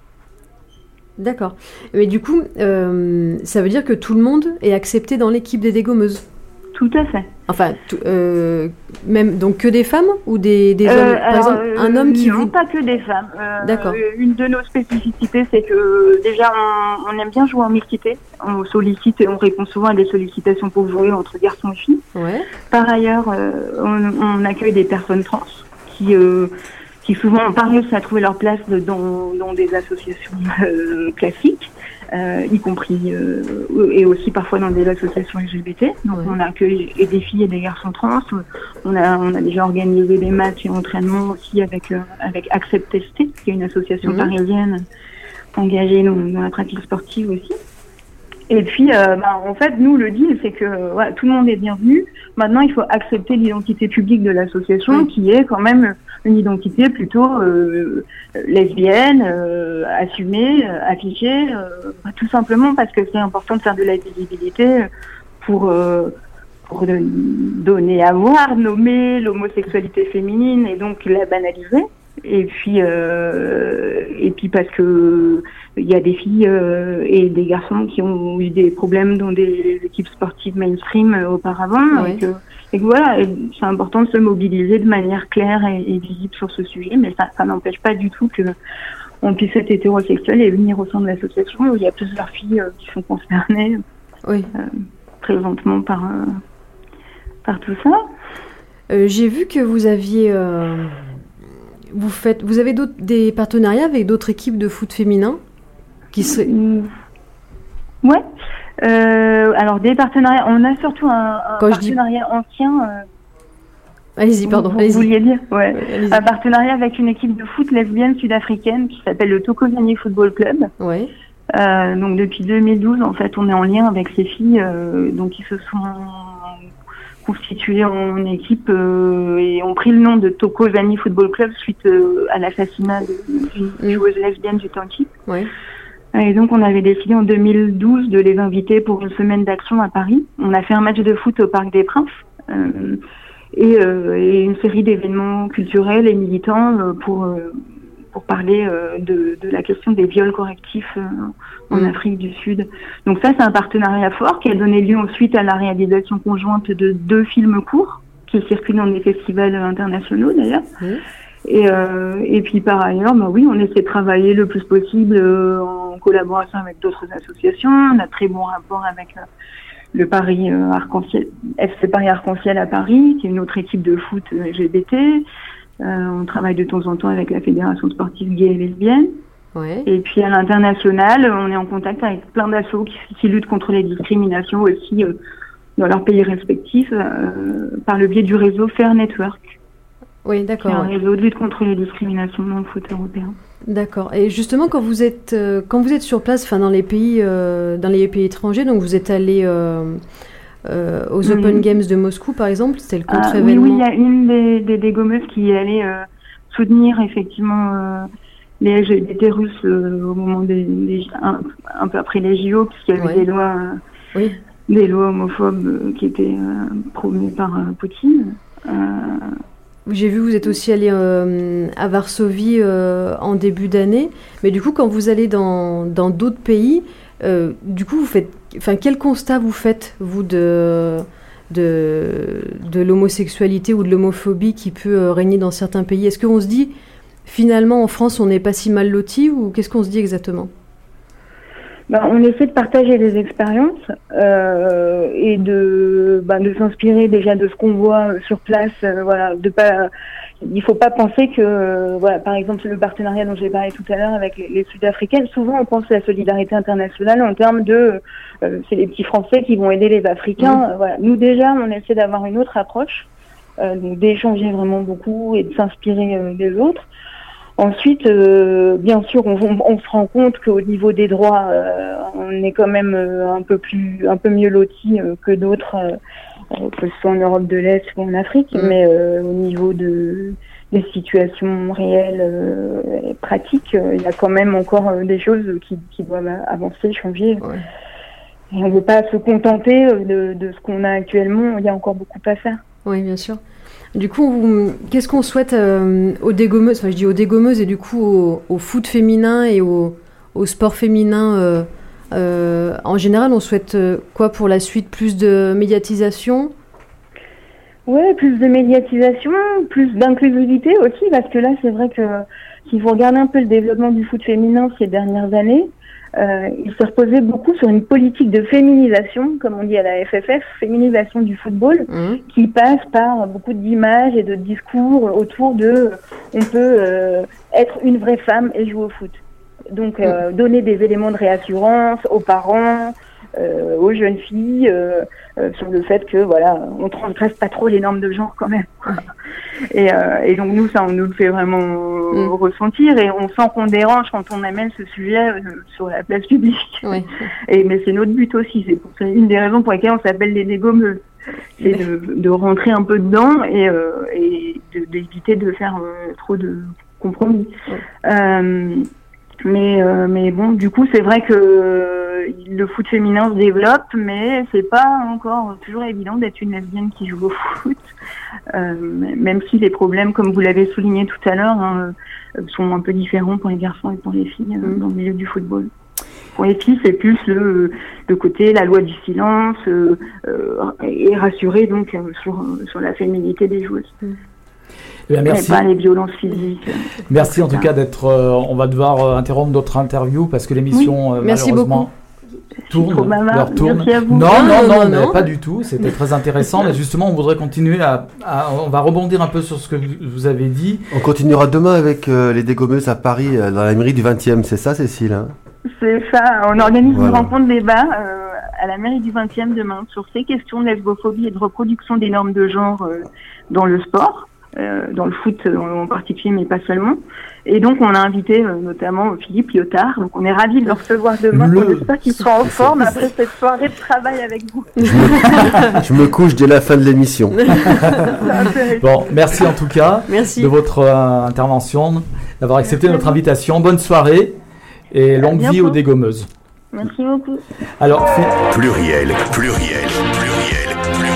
D'accord. Mais du coup, euh, ça veut dire que tout le monde est accepté dans l'équipe des dégommeuses? Tout à fait. Enfin, tout, euh, même donc que des femmes ou des, des euh, hommes? Par alors, exemple, un homme qui non, vous... pas que des femmes. Euh, D'accord. Une de nos spécificités, c'est que déjà, on, on aime bien jouer en mixité. On sollicite et on répond souvent à des sollicitations pour jouer entre garçons et filles. Ouais. Par ailleurs, euh, on, on accueille des personnes trans qui... Euh, qui souvent n'ont pas réussi à trouver leur place dans, dans des associations euh, classiques, euh, y compris, euh, et aussi parfois dans des associations L G B T. Donc ouais. on accueille et des filles et des garçons trans. On a, on a déjà organisé des matchs et entraînements aussi avec, euh, avec Accept T S T, qui est une association mmh. parisienne engagée dans, dans la pratique sportive aussi. Et puis, euh, bah, en fait, nous, le deal, c'est que ouais, tout le monde est bienvenu. Maintenant, il faut accepter l'identité publique de l'association, mmh. qui est quand même une identité plutôt euh, lesbienne, euh, assumée, euh, affichée, euh, tout simplement parce que c'est important de faire de la visibilité pour, euh, pour de, donner à voir, nommer l'homosexualité féminine et donc la banaliser. Et puis, euh, et puis parce que il y a des filles euh, et des garçons qui ont eu des problèmes dans des équipes sportives mainstream euh, auparavant. Ouais. Et, que, et que voilà, et c'est important de se mobiliser de manière claire et, et visible sur ce sujet, mais ça, ça n'empêche pas du tout que on puisse être hétérosexuel et venir au sein de l'association où il y a plusieurs filles euh, qui sont concernées oui. euh, présentement par euh, par tout ça. Euh, j'ai vu que vous aviez euh... Vous, faites, vous avez des partenariats avec d'autres équipes de foot féminin qui seraient... Ouais. Euh, alors, des partenariats... On a surtout un, un partenariat dis... ancien... Euh, allez-y, pardon. Vous, allez-y. vous vouliez dire ouais. Ouais, un partenariat avec une équipe de foot lesbienne sud-africaine qui s'appelle le Thokozani Football Club. Ouais. Euh, donc, depuis deux mille douze, en fait, on est en lien avec ces filles euh, donc, qui se sont... constitués en équipe euh, et ont pris le nom de Thokozani Football Club suite euh, à l'assassinat d'une mmh. joueuse lesbienne du Township. Ouais. Et donc on avait décidé en deux mille douze de les inviter pour une semaine d'action à Paris. On a fait un match de foot au Parc des Princes euh, et, euh, et une série d'événements culturels et militants euh, pour euh, pour parler euh, de, de la question des viols correctifs euh, en mmh. Afrique du Sud. Donc ça, c'est un partenariat fort qui a donné lieu ensuite à la réalisation conjointe de deux films courts qui circulent dans des festivals internationaux d'ailleurs. Mmh. Et, euh, et puis par ailleurs, bah oui, on essaie de travailler le plus possible euh, en collaboration avec d'autres associations. On a très bon rapport avec euh, le Paris euh, Arc-en-Ciel, F C Paris Arc-en-Ciel à Paris, qui est une autre équipe de foot L G B T. Euh, on travaille de temps en temps avec la Fédération sportive gay et lesbienne. Ouais. Et puis à l'international, on est en contact avec plein d'assauts qui, qui luttent contre les discriminations aussi euh, dans leurs pays respectifs euh, par le biais du réseau Fair Network. Oui, d'accord. C'est un ouais. réseau de lutte contre les discriminations dans le foot européen. D'accord. Et justement, quand vous êtes, euh, quand vous êtes sur place, enfin dans les pays, euh, dans les pays étrangers, donc vous êtes allé euh, euh, aux Mhm. Open Games de Moscou, par exemple, c'était le Ah, oui, contre-événement. oui, il y a une des, des dégommeuses qui est allée euh, soutenir effectivement euh, les L G B T russes euh, au moment des, des un, un peu après les J O, puisqu'il y avait Ouais. des lois, euh, Oui. des lois homophobes euh, qui étaient euh, promues par euh, Poutine. Euh, J'ai vu, vous êtes aussi allé euh, à Varsovie euh, en début d'année, mais du coup, quand vous allez dans dans d'autres pays, euh, du coup, vous faites, enfin, quel constat vous faites vous de de de l'homosexualité ou de l'homophobie qui peut euh, régner dans certains pays? Est-ce qu'on se dit finalement en France on n'est pas si mal loti ou qu'est-ce qu'on se dit exactement? Ben, on essaie de partager des expériences euh, et de, ben, de s'inspirer déjà de ce qu'on voit sur place. Euh, voilà, de pas, il faut pas penser que, euh, voilà, par exemple le partenariat dont j'ai parlé tout à l'heure avec les, les Sud-Africains, souvent on pense à la solidarité internationale en termes de, euh, c'est les petits Français qui vont aider les Africains. Mmh. Euh, voilà, nous déjà on essaie d'avoir une autre approche, euh, donc d'échanger vraiment beaucoup et de s'inspirer euh, des autres. Ensuite, euh, bien sûr, on, on, on se rend compte qu'au niveau des droits, euh, on est quand même euh, un peu plus, un peu mieux lotis euh, que d'autres, euh, que ce soit en Europe de l'Est ou en Afrique. Mmh. Mais euh, au niveau de des situations réelles euh, et pratiques, euh, il y a quand même encore euh, des choses qui, qui doivent avancer, changer. Ouais. Et on ne veut pas se contenter de, de ce qu'on a actuellement. Il y a encore beaucoup à faire. Oui, bien sûr. Du coup, vous- qu'est-ce qu'on souhaite euh, aux dégommeuses, enfin je dis aux dégommeuses et du coup au, au foot féminin et au, au sport féminin euh, euh, en général, on souhaite euh, quoi pour la suite? Plus de médiatisation? Ouais, plus de médiatisation, plus d'inclusivité aussi, parce que là, c'est vrai que si vous regardez un peu le développement du foot féminin ces dernières années, euh, il s'est reposé beaucoup sur une politique de féminisation, comme on dit à la F F F, féminisation du football, Mmh. qui passe par beaucoup d'images et de discours autour de on peut euh, être une vraie femme et jouer au foot. Donc euh, donner des éléments de réassurance aux parents, euh, aux jeunes filles, euh, euh, sur le fait que voilà, on transgresse pas trop les normes de genre quand même. Et, euh, et donc nous, ça, on nous le fait vraiment euh, Mm. ressentir et on sent qu'on dérange quand on amène ce sujet euh, sur la place publique. Oui. Et mais c'est notre but aussi, c'est pour- c'est une des raisons pour lesquelles on s'appelle les dégommeuses. C'est de, de rentrer un peu dedans et, euh, et de- d'éviter de faire euh, trop de compromis. Euh, mais euh, mais bon, du coup, c'est vrai que euh, le foot féminin se développe, mais c'est pas encore toujours évident d'être une lesbienne qui joue au foot. Euh, même si les problèmes, comme vous l'avez souligné tout à l'heure, hein, euh, sont un peu différents pour les garçons et pour les filles euh, Mm. dans le milieu du football. Pour les filles, c'est plus le, le côté la loi du silence euh, euh, et rassurer donc euh, sur, euh, sur la féminité des joueuses. Eh bien, merci. Et pas les violences physiques. euh, Merci en et tout cetera. cas d'être. euh, on va devoir euh, interrompre notre interview parce que l'émission euh, Merci malheureusement Trop tourne, bavard. leur tourne. Merci à vous. Non, Non, non, non, non, non, mais non. pas du tout. C'était très intéressant. Mais justement, on voudrait continuer à, à- On va rebondir un peu sur ce que vous avez dit. On continuera demain avec euh, les dégommeuses à Paris, euh, dans la mairie du vingtième, c'est ça, Cécile, hein? C'est ça, on organise Voilà. une rencontre débat euh, à la mairie du vingtième demain sur ces questions de lesbophobie et de reproduction des normes de genre euh, dans le sport, euh, dans le foot en particulier, mais pas seulement. Et donc on a invité euh, notamment Philippe Lyotard, donc on est ravis de le recevoir demain. Le- On espère qu'il sera en forme après cette soirée de travail avec vous. Je me couche dès la fin de l'émission. Bon, merci en tout cas Merci. de votre euh, intervention, d'avoir accepté notre invitation. Bonne soirée et longue vie bientôt. aux dégommeuses. Merci beaucoup. Alors, Phil- Pluriel, pluriel, pluriel,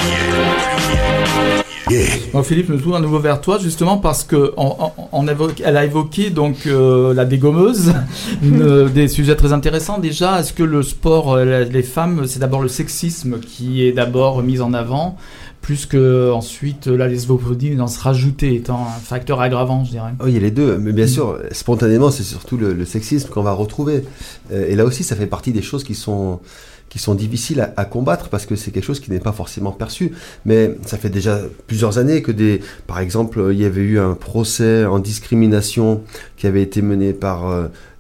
pluriel. Yeah. donc Philippe, je me tourne à nouveau vers toi justement parce que on, on- on évoque- elle a évoqué donc euh, la dégommeuse, euh, des sujets très intéressants. Déjà, est-ce que le sport, euh, la- les femmes, c'est d'abord le sexisme qui est d'abord mis en avant, plus que ensuite euh, la lesbophobie dans se rajouter étant un facteur aggravant, je dirais. Oui, il y a les deux, mais bien sûr, spontanément, c'est surtout le, le sexisme qu'on va retrouver. Euh, et là aussi, ça fait partie des choses qui sont, qui sont difficiles à, à combattre parce que c'est quelque chose qui n'est pas forcément perçu. Mais ça fait déjà plusieurs années que des, par exemple, il y avait eu un procès en discrimination qui avait été mené par euh,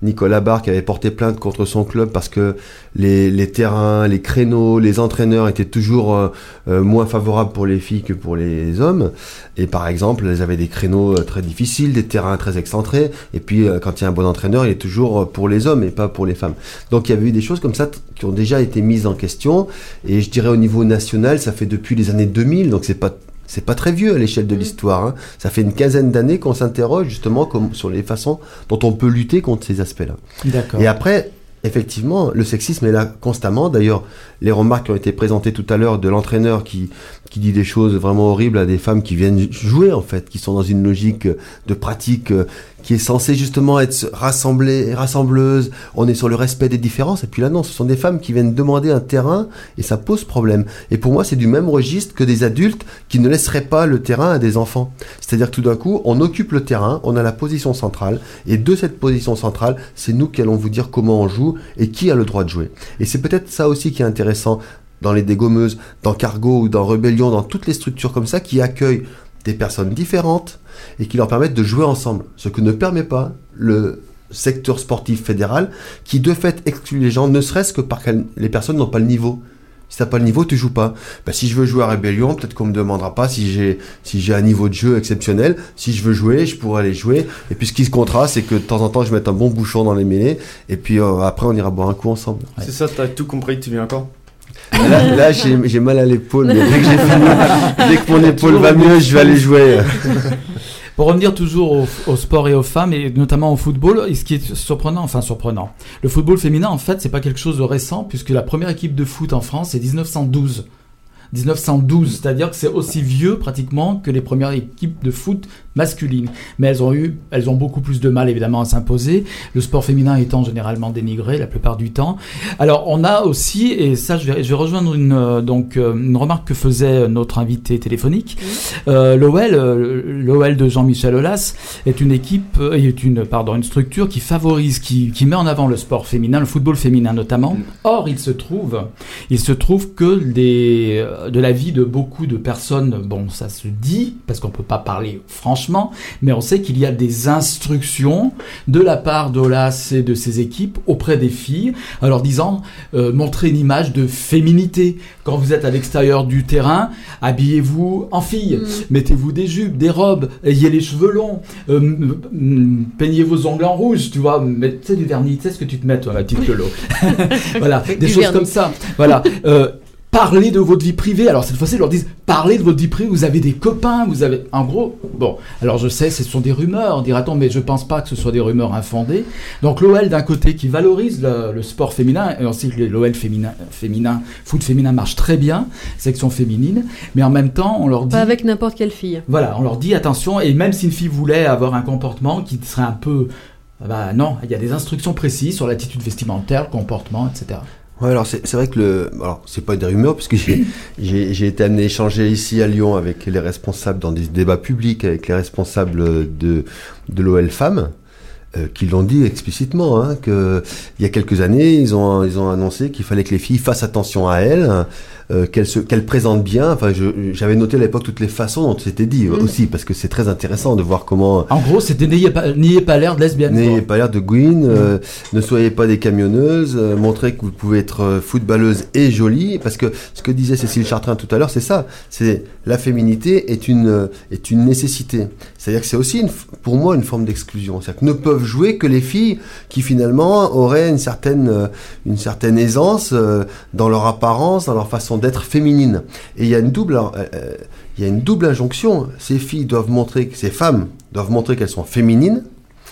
Nicolas Barre qui avait porté plainte contre son club parce que les, les terrains, les créneaux, les entraîneurs étaient toujours euh, euh, moins favorables pour les filles que pour les hommes. Et par exemple, elles avaient des créneaux euh, très difficiles, des terrains très excentrés. Et puis, euh, quand il y a un bon entraîneur, il est toujours pour les hommes et pas pour les femmes. Donc, il y avait eu des choses comme ça t- qui ont déjà été mises en question. Et je dirais au niveau national, ça fait depuis les années deux mille, donc c'est pas c'est pas très vieux à l'échelle de l'histoire. Hein. Ça fait une quinzaine d'années qu'on s'interroge justement comme, sur les façons dont on peut lutter contre ces aspects-là. D'accord. Et après, effectivement, le sexisme est là constamment. D'ailleurs, les remarques qui ont été présentées tout à l'heure de l'entraîneur qui, qui dit des choses vraiment horribles à des femmes qui viennent jouer, en fait, qui sont dans une logique de pratique qui est censée justement être rassemblée, rassembleuse. On est sur le respect des différences. Et puis là, non, ce sont des femmes qui viennent demander un terrain et ça pose problème. Et pour moi, c'est du même registre que des adultes qui ne laisseraient pas le terrain à des enfants. C'est-à-dire que tout d'un coup, on occupe le terrain, on a la position centrale et de cette position centrale, c'est nous qui allons vous dire comment on joue et qui a le droit de jouer. Et c'est peut-être ça aussi qui est intéressant dans les dégommeuses, dans Cargo ou dans Rébellion, dans toutes les structures comme ça qui accueillent des personnes différentes et qui leur permettent de jouer ensemble. Ce que ne permet pas le secteur sportif fédéral qui de fait exclut les gens, ne serait-ce que parce que les personnes n'ont pas le niveau. Si t'as pas le niveau, tu joues pas. Ben, si je veux jouer à Rébellion, peut-être qu'on me demandera pas si j'ai, si j'ai un niveau de jeu exceptionnel. Si je veux jouer, je pourrais aller jouer. Et puis ce qui se comptera, c'est que de temps en temps, je mette un bon bouchon dans les mêlées. Et puis euh, après, on ira boire un coup ensemble. Ouais. C'est ça, t'as tout compris, tu viens quand? Là, là j'ai, j'ai mal à l'épaule, mais dès que j'ai fini, dès que mon épaule va mieux, je vais aller jouer. Pour revenir toujours au, au sport et aux femmes, et notamment au football, et ce qui est surprenant, enfin surprenant, le football féminin, en fait, c'est pas quelque chose de récent, puisque la première équipe de foot en France, c'est dix-neuf cent douze. dix-neuf cent douze, c'est-à-dire que c'est aussi vieux pratiquement que les premières équipes de foot masculines. Mais elles ont eu, elles ont beaucoup plus de mal évidemment à s'imposer, le sport féminin étant généralement dénigré la plupart du temps. Alors on a aussi, et ça je vais, je vais rejoindre une, euh, donc, euh, une remarque que faisait notre invité téléphonique, euh, l'O L, euh, l'O L de Jean-Michel Aulas est une équipe, euh, est une, pardon, une structure qui favorise, qui, qui met en avant le sport féminin, le football féminin notamment. Or il se trouve, il se trouve que des de la vie de beaucoup de personnes, bon, ça se dit, parce qu'on peut pas parler franchement, mais on sait qu'il y a des instructions de la part d'Aulas et de ses équipes auprès des filles, en leur disant, euh, montrez une image de féminité. Quand vous êtes à l'extérieur du terrain, habillez-vous en fille, mmh. mettez-vous des jupes, des robes, ayez les cheveux longs, euh, peignez vos ongles en rouge, tu vois, mettez du vernis, tu sais ce que tu te mets, toi, ma petite Lolo. Voilà, des choses vernis. Comme ça. Voilà. Euh, Parlez de votre vie privée. Alors cette fois-ci, ils leur disent parlez de votre vie privée. Vous avez des copains, vous avez. En gros, bon. Alors je sais, ce sont des rumeurs, dira-t-on, mais je pense pas que ce soit des rumeurs infondées. Donc l'O L d'un côté qui valorise le, le sport féminin, et ensuite l'O L féminin, féminin, foot féminin marche très bien, section féminine, mais en même temps, on leur dit. Pas avec n'importe quelle fille. Voilà, on leur dit attention. Et même si une fille voulait avoir un comportement qui serait un peu, bah non, il y a des instructions précises sur l'attitude vestimentaire, le comportement, et cetera. Ouais, alors c'est, c'est vrai que le, alors c'est pas des rumeurs puisque j'ai, j'ai, j'ai été amené à échanger ici à Lyon avec les responsables dans des débats publics avec les responsables de de l'O L Femmes euh, qui l'ont dit explicitement hein, que il y a quelques années ils ont ils ont annoncé qu'il fallait que les filles fassent attention à elles. Euh, qu'elle se, qu'elle présente bien. Enfin, je, j'avais noté à l'époque toutes les façons dont c'était dit mmh. aussi, parce que c'est très intéressant de voir comment. En gros, c'était n'ayez pas, n'ayez pas l'air de lesbienne. N'ayez pas l'air de Gwyn, mmh. euh, ne soyez pas des camionneuses, euh, montrez que vous pouvez être footballeuse et jolie, parce que ce que disait Cécile Chartrain tout à l'heure, c'est ça. C'est la féminité est une est une nécessité. C'est-à-dire que c'est aussi une, pour moi une forme d'exclusion. C'est-à-dire que ne peuvent jouer que les filles qui finalement auraient une certaine une certaine aisance euh, dans leur apparence, dans leur façon d'être féminine. Et il y a une double, euh, il y a une double injonction. Ces filles doivent montrer, ces femmes doivent montrer qu'elles sont féminines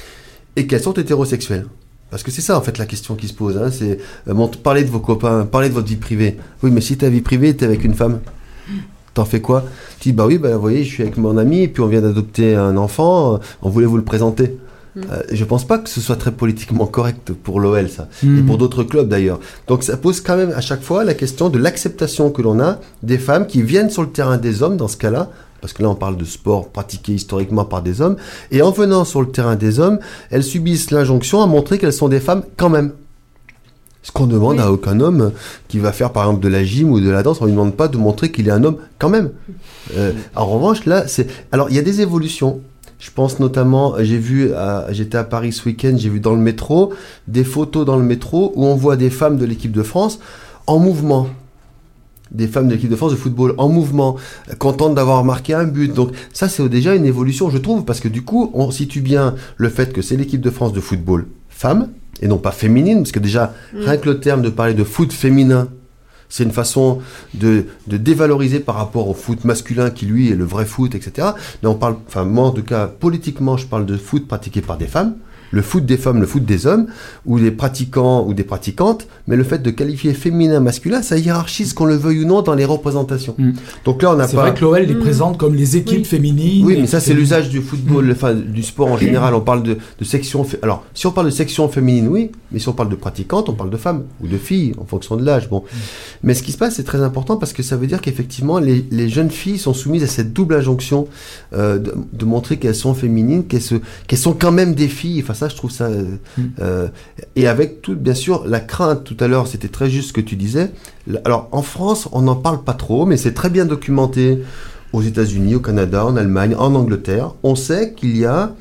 et qu'elles sont hétérosexuelles. Parce que c'est ça en fait la question qui se pose. Hein, c'est euh, parler de vos copains, parler de votre vie privée. Oui, mais si ta vie privée, t'es avec une femme, t'en fais quoi? Tu dis bah oui, bah vous voyez, je suis avec mon ami et puis on vient d'adopter un enfant. Euh, on voulait vous le présenter. Euh, je pense pas que ce soit très politiquement correct pour l'O L, ça, mmh. et pour d'autres clubs d'ailleurs. Donc ça pose quand même à chaque fois la question de l'acceptation que l'on a des femmes qui viennent sur le terrain des hommes dans ce cas-là, parce que là on parle de sport pratiqué historiquement par des hommes, et en venant sur le terrain des hommes, elles subissent l'injonction à montrer qu'elles sont des femmes quand même. Ce qu'on demande oui. à aucun homme qui va faire par exemple de la gym ou de la danse, on lui demande pas de montrer qu'il est un homme quand même. Euh, en revanche là, c'est alors il y a des évolutions. Je pense notamment, j'ai vu, à, j'étais à Paris ce week-end, j'ai vu dans le métro, des photos dans le métro où on voit des femmes de l'équipe de France en mouvement. Des femmes de l'équipe de France de football en mouvement, contentes d'avoir marqué un but. Donc ça, c'est déjà une évolution, je trouve, parce que du coup, on situe bien le fait que c'est l'équipe de France de football femme, et non pas féminine, parce que déjà, mmh. rien que le terme de parler de foot féminin, c'est une façon de, de dévaloriser par rapport au foot masculin qui, lui, est le vrai foot, et cetera. Mais on parle, enfin, moi, en tout cas, politiquement, je parle de foot pratiqué par des femmes. Le foot des femmes, le foot des hommes, ou des pratiquants ou des pratiquantes, mais le fait de qualifier féminin, masculin, ça hiérarchise, qu'on le veuille ou non, dans les représentations. Mmh. Donc là, on n'a pas... C'est vrai que l'O L les mmh. présente comme les équipes oui. féminines. Oui, mais ça, c'est l'usage du football, mmh. enfin, du sport en général. On parle de, de section... F... Alors, si on parle de section féminine, oui, mais si on parle de pratiquantes, on parle de femmes, ou de filles, en fonction de l'âge. Bon. Mmh. Mais ce qui se passe, c'est très important, parce que ça veut dire qu'effectivement, les, les jeunes filles sont soumises à cette double injonction euh, de, de montrer qu'elles sont féminines, qu'elles, se, qu'elles sont quand même des filles. Enfin, ça, je trouve ça... Euh, mmh. euh, et avec tout, bien sûr, la crainte, tout à l'heure, c'était très juste ce que tu disais. Alors, en France, on n'en parle pas trop, mais c'est très bien documenté aux États-Unis, au Canada, en Allemagne, en Angleterre. On sait qu'il y a,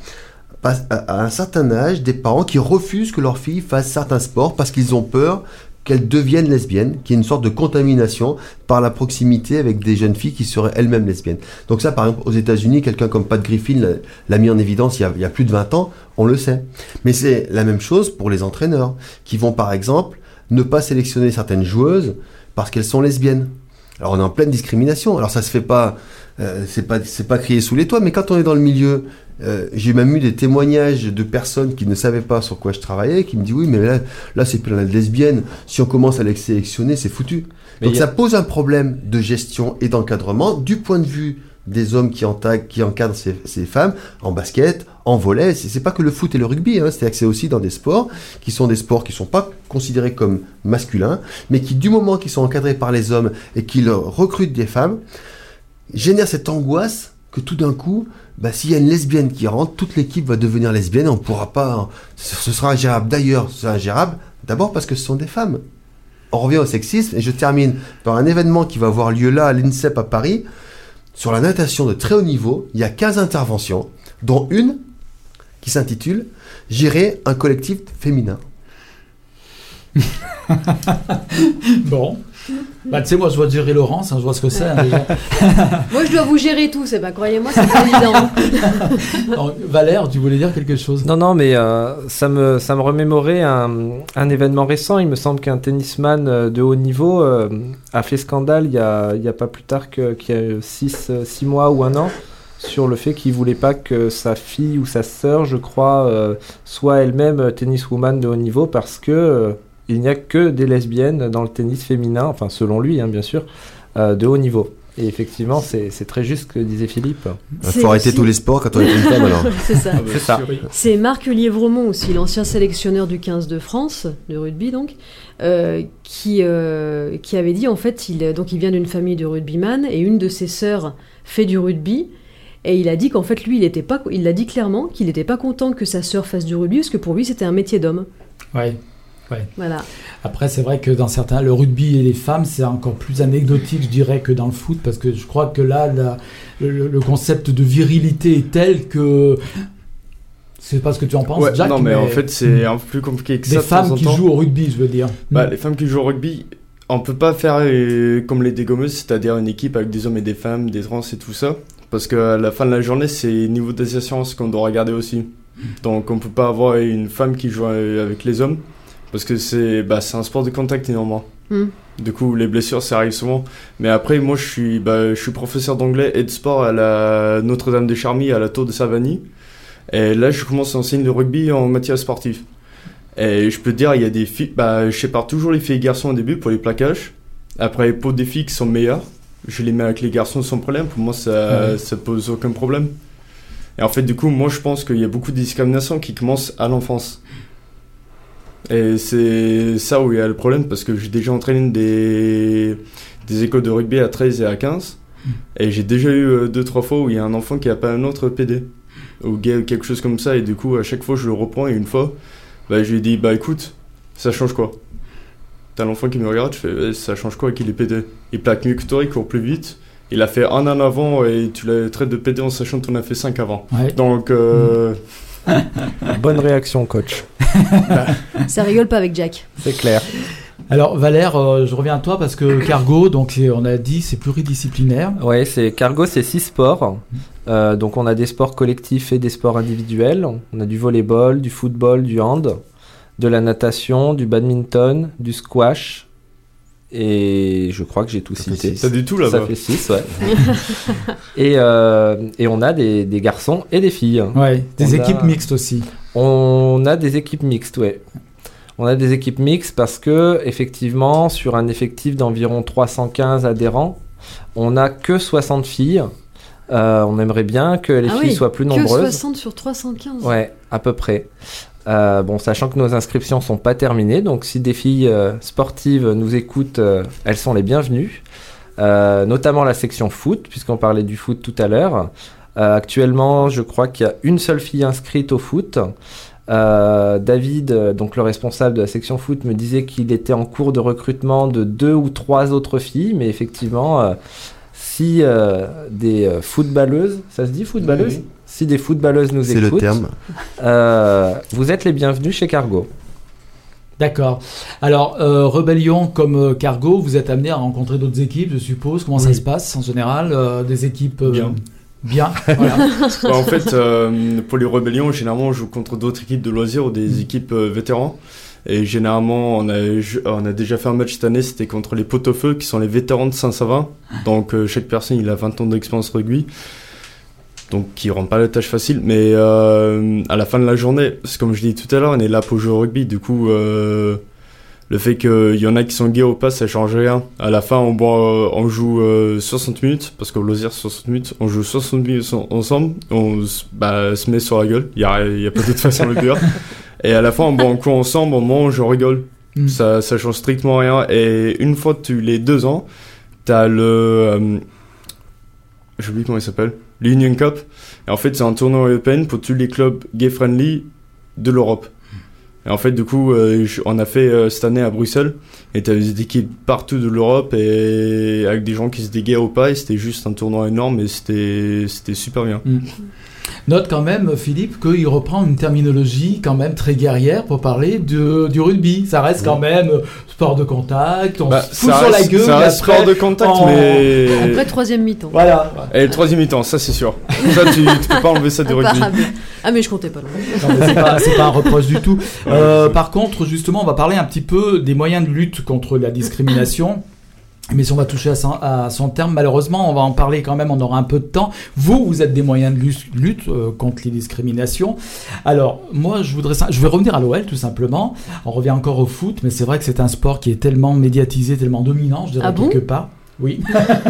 à un certain âge, des parents qui refusent que leurs filles fassent certains sports parce qu'ils ont peur qu'elles deviennent lesbiennes, qu'il y ait une sorte de contamination par la proximité avec des jeunes filles qui seraient elles-mêmes lesbiennes. Donc ça, par exemple, aux États-Unis, quelqu'un comme Pat Griffin l'a, l'a mis en évidence il y, a, il y a plus de vingt ans, on le sait. Mais c'est la même chose pour les entraîneurs, qui vont, par exemple, ne pas sélectionner certaines joueuses parce qu'elles sont lesbiennes. Alors on est en pleine discrimination. Alors ça se fait pas, euh, c'est pas, c'est pas crié sous les toits, mais quand on est dans le milieu, euh, j'ai même eu des témoignages de personnes qui ne savaient pas sur quoi je travaillais, qui me disent oui, mais là, là c'est plein de lesbiennes. Si on commence à les sélectionner, c'est foutu. Mais donc a... ça pose un problème de gestion et d'encadrement du point de vue des hommes qui, entag- qui encadrent ces, ces femmes en basket, en volley. C'est, c'est pas que le foot et le rugby, hein, c'est-à-dire que c'est aussi dans des sports qui sont des sports qui sont pas considérés comme masculins, mais qui, du moment qu'ils sont encadrés par les hommes et qu'ils recrutent des femmes, génèrent cette angoisse que tout d'un coup, bah, s'il y a une lesbienne qui rentre, toute l'équipe va devenir lesbienne et on pourra pas... Ce sera ingérable. D'ailleurs, c'est ingérable, d'abord parce que ce sont des femmes. On revient au sexisme et je termine par un événement qui va avoir lieu là à l'INSEP à Paris. Sur la natation de très haut niveau, il y a quinze interventions, dont une qui s'intitule « Gérer un collectif féminin ». Bon. Bah, tu sais, moi, je dois gérer Laurence, hein, je vois ce que c'est. Hein, déjà. Moi, je dois vous gérer tous, et bah, croyez-moi, c'est pas évident. Alors, Valère, tu voulais dire quelque chose ? Non, non, mais euh, ça, me, ça me remémorait un, un événement récent. Il me semble qu'un tennisman de haut niveau euh, a fait scandale il y a, il y a pas plus tard que, qu'il y a six, six mois ou un an, sur le fait qu'il voulait pas que sa fille ou sa sœur, je crois, euh, soit elle-même tenniswoman de haut niveau parce que... Euh, il n'y a que des lesbiennes dans le tennis féminin, enfin selon lui, hein, bien sûr, euh, de haut niveau. Et effectivement, c'est, c'est très juste ce que disait Philippe. Il faut arrêter aussi... tous les sports quand on est une femme, alors. C'est ça. Ah bah, c'est ça. Oui. C'est Marc Lièvremont aussi, l'ancien sélectionneur du quinze de France, de rugby donc, euh, qui, euh, qui avait dit, en fait, il, donc il vient d'une famille de rugbyman, et une de ses sœurs fait du rugby, et il a dit qu'en fait, lui, il était pas, il l'a dit clairement, qu'il n'était pas content que sa sœur fasse du rugby, parce que pour lui, c'était un métier d'homme. Ouais. Ouais. Voilà. Après, c'est vrai que dans certains, le rugby et les femmes, c'est encore plus anecdotique, je dirais, que dans le foot, parce que je crois que là, la, le, le concept de virilité est tel que... C'est pas ce que tu en penses, ouais, Jack, non, mais, mais en fait, c'est un peu plus compliqué que des ça. Des femmes qui temps. jouent au rugby, je veux dire. Bah, mmh. Les femmes qui jouent au rugby, on peut pas faire euh, comme les dégommeuses, c'est-à-dire une équipe avec des hommes et des femmes, des trans et tout ça. Parce qu'à la fin de la journée, c'est le niveau des assurances qu'on doit regarder aussi. Donc, on peut pas avoir une femme qui joue avec les hommes. Parce que c'est, bah, c'est un sport de contact énormément. Mm. Du coup, les blessures, ça arrive souvent. Mais après, moi, je suis, bah, je suis professeur d'anglais et de sport à la Notre-Dame de Charmy, à la Tour de Savigny. Et là, je commence à enseigner le rugby en matière sportive. Et je peux te dire, il y a des filles, bah, je sépare toujours les filles et garçons au début pour les plaquages. Après, pour des filles qui sont meilleures, je les mets avec les garçons sans problème. Pour moi, ça, mm. ça pose aucun problème. Et en fait, du coup, moi, je pense qu'il y a beaucoup de discrimination qui commence à l'enfance. Et c'est ça où il y a le problème, parce que j'ai déjà entraîné des, des écoles de rugby à treize et à quinze, mmh. et j'ai déjà eu deux trois fois où il y a un enfant qui n'a pas un autre P D, ou gay ou quelque chose comme ça, et du coup, à chaque fois, je le reprends, et une fois, bah, je lui ai dit, bah écoute, ça change quoi ? T'as l'enfant qui me regarde, je fais, ça change quoi qu'il est P D ? Il plaque mieux que toi, il court plus vite, il a fait un en avant et tu l'as traité de pédé en sachant que tu en as fait cinq avant. Ouais. Donc, euh... bonne réaction, coach. Ça rigole pas avec Jack. C'est clair. Alors Valère, euh, je reviens à toi parce que Cargo, donc c'est, on a dit, c'est pluridisciplinaire. Ouais, c'est Cargo, c'est six sports. Euh, donc on a des sports collectifs et des sports individuels. On a du volleyball, du football, du hand, de la natation, du badminton, du squash. Et je crois que j'ai tout Ça cité. T'as du tout là-bas. Ça fait six, ouais. et, euh, et on a des, des garçons et des filles. Ouais, des On équipes a- mixtes aussi. On a des équipes mixtes, ouais. On a des équipes mixtes parce que, effectivement, sur un effectif d'environ trois cent quinze adhérents, on n'a que soixante filles. Euh, on aimerait bien que les Ah filles oui, soient plus que nombreuses. soixante sur trois cent quinze. Ouais, à peu près. Euh, bon, sachant que nos inscriptions sont pas terminées, donc si des filles euh, sportives nous écoutent, euh, elles sont les bienvenues. Euh, notamment la section foot, puisqu'on parlait du foot tout à l'heure. Euh, actuellement, je crois qu'il y a une seule fille inscrite au foot. Euh, David, euh, donc le responsable de la section foot, me disait qu'il était en cours de recrutement de deux ou trois autres filles, mais effectivement, euh, si euh, des euh, footballeuses, ça se dit footballeuses Oui. Si des footballeuses nous C'est écoutent, le terme. euh, vous êtes les bienvenus chez Cargo. D'accord. Alors, euh, Rebellion comme euh, Cargo, vous êtes amené à rencontrer d'autres équipes, je suppose. Comment ça Oui. se passe en général euh, Des équipes euh, Bien. Bien. Voilà. Bah, en fait, euh, pour les rébellions, généralement, on joue contre d'autres équipes de loisirs ou des équipes euh, vétérans. Et généralement, on a, ju- on a déjà fait un match cette année, c'était contre les Pot-au-Feu, qui sont les vétérans de Saint-Savin. Donc, euh, chaque personne, il a vingt ans d'expérience rugby. Donc, qui rend pas la tâche facile. Mais euh, à la fin de la journée, c'est comme je l'ai dit tout à l'heure, on est là pour jouer au rugby. Du coup, euh, le fait qu'il y en a qui sont gays ou pas, ça change rien. À la fin, on, boit, euh, on joue euh, soixante minutes, parce qu'au loisir, soixante minutes, on joue soixante minutes en- ensemble, on s- bah, se met sur la gueule, il n'y a, y a pas d'autre façon de le dire. Et à la fin, on boit un coup ensemble, on mange, on rigole. Mm. Ça, ça change strictement rien. Et une fois tous les deux ans, t'as le... Euh, j'oublie comment il s'appelle. L'Union Cup. Et en fait, c'est un tournoi européen pour tous les clubs gay-friendly de l'Europe. Et en fait, du coup, euh, je- on a fait euh, cette année à Bruxelles. Et t'avais des équipes partout de l'Europe et avec des gens qui se dégaient ou pas. Et c'était juste un tournoi énorme et c'était, c'était super bien. Mm. Note quand même, Philippe, qu'il reprend une terminologie quand même très guerrière pour parler de, du rugby. Ça reste quand même euh, sport de contact, on Bah, se fout ça sur la reste- gueule. ça et reste après, sport de contact, on- mais... Après troisième mi-temps. Voilà. Et le troisième mi-temps, ça c'est sûr. Ça, tu, tu peux pas enlever ça du rugby. Imparable. Ah mais je comptais pas. Non. Non, mais c'est pas, c'est pas un reproche du tout. Euh, par contre, justement, on va parler un petit peu des moyens de lutte contre la discrimination. Mais si on va toucher à son, à son terme, malheureusement, on va en parler quand même, on aura un peu de temps. Vous, vous êtes des moyens de lutte, lutte euh, contre les discriminations. Alors, moi, je voudrais, je vais revenir à l'O L, tout simplement. On revient encore au foot, mais c'est vrai que c'est un sport qui est tellement médiatisé, tellement dominant, je dirais Ah bon quelque part. Oui.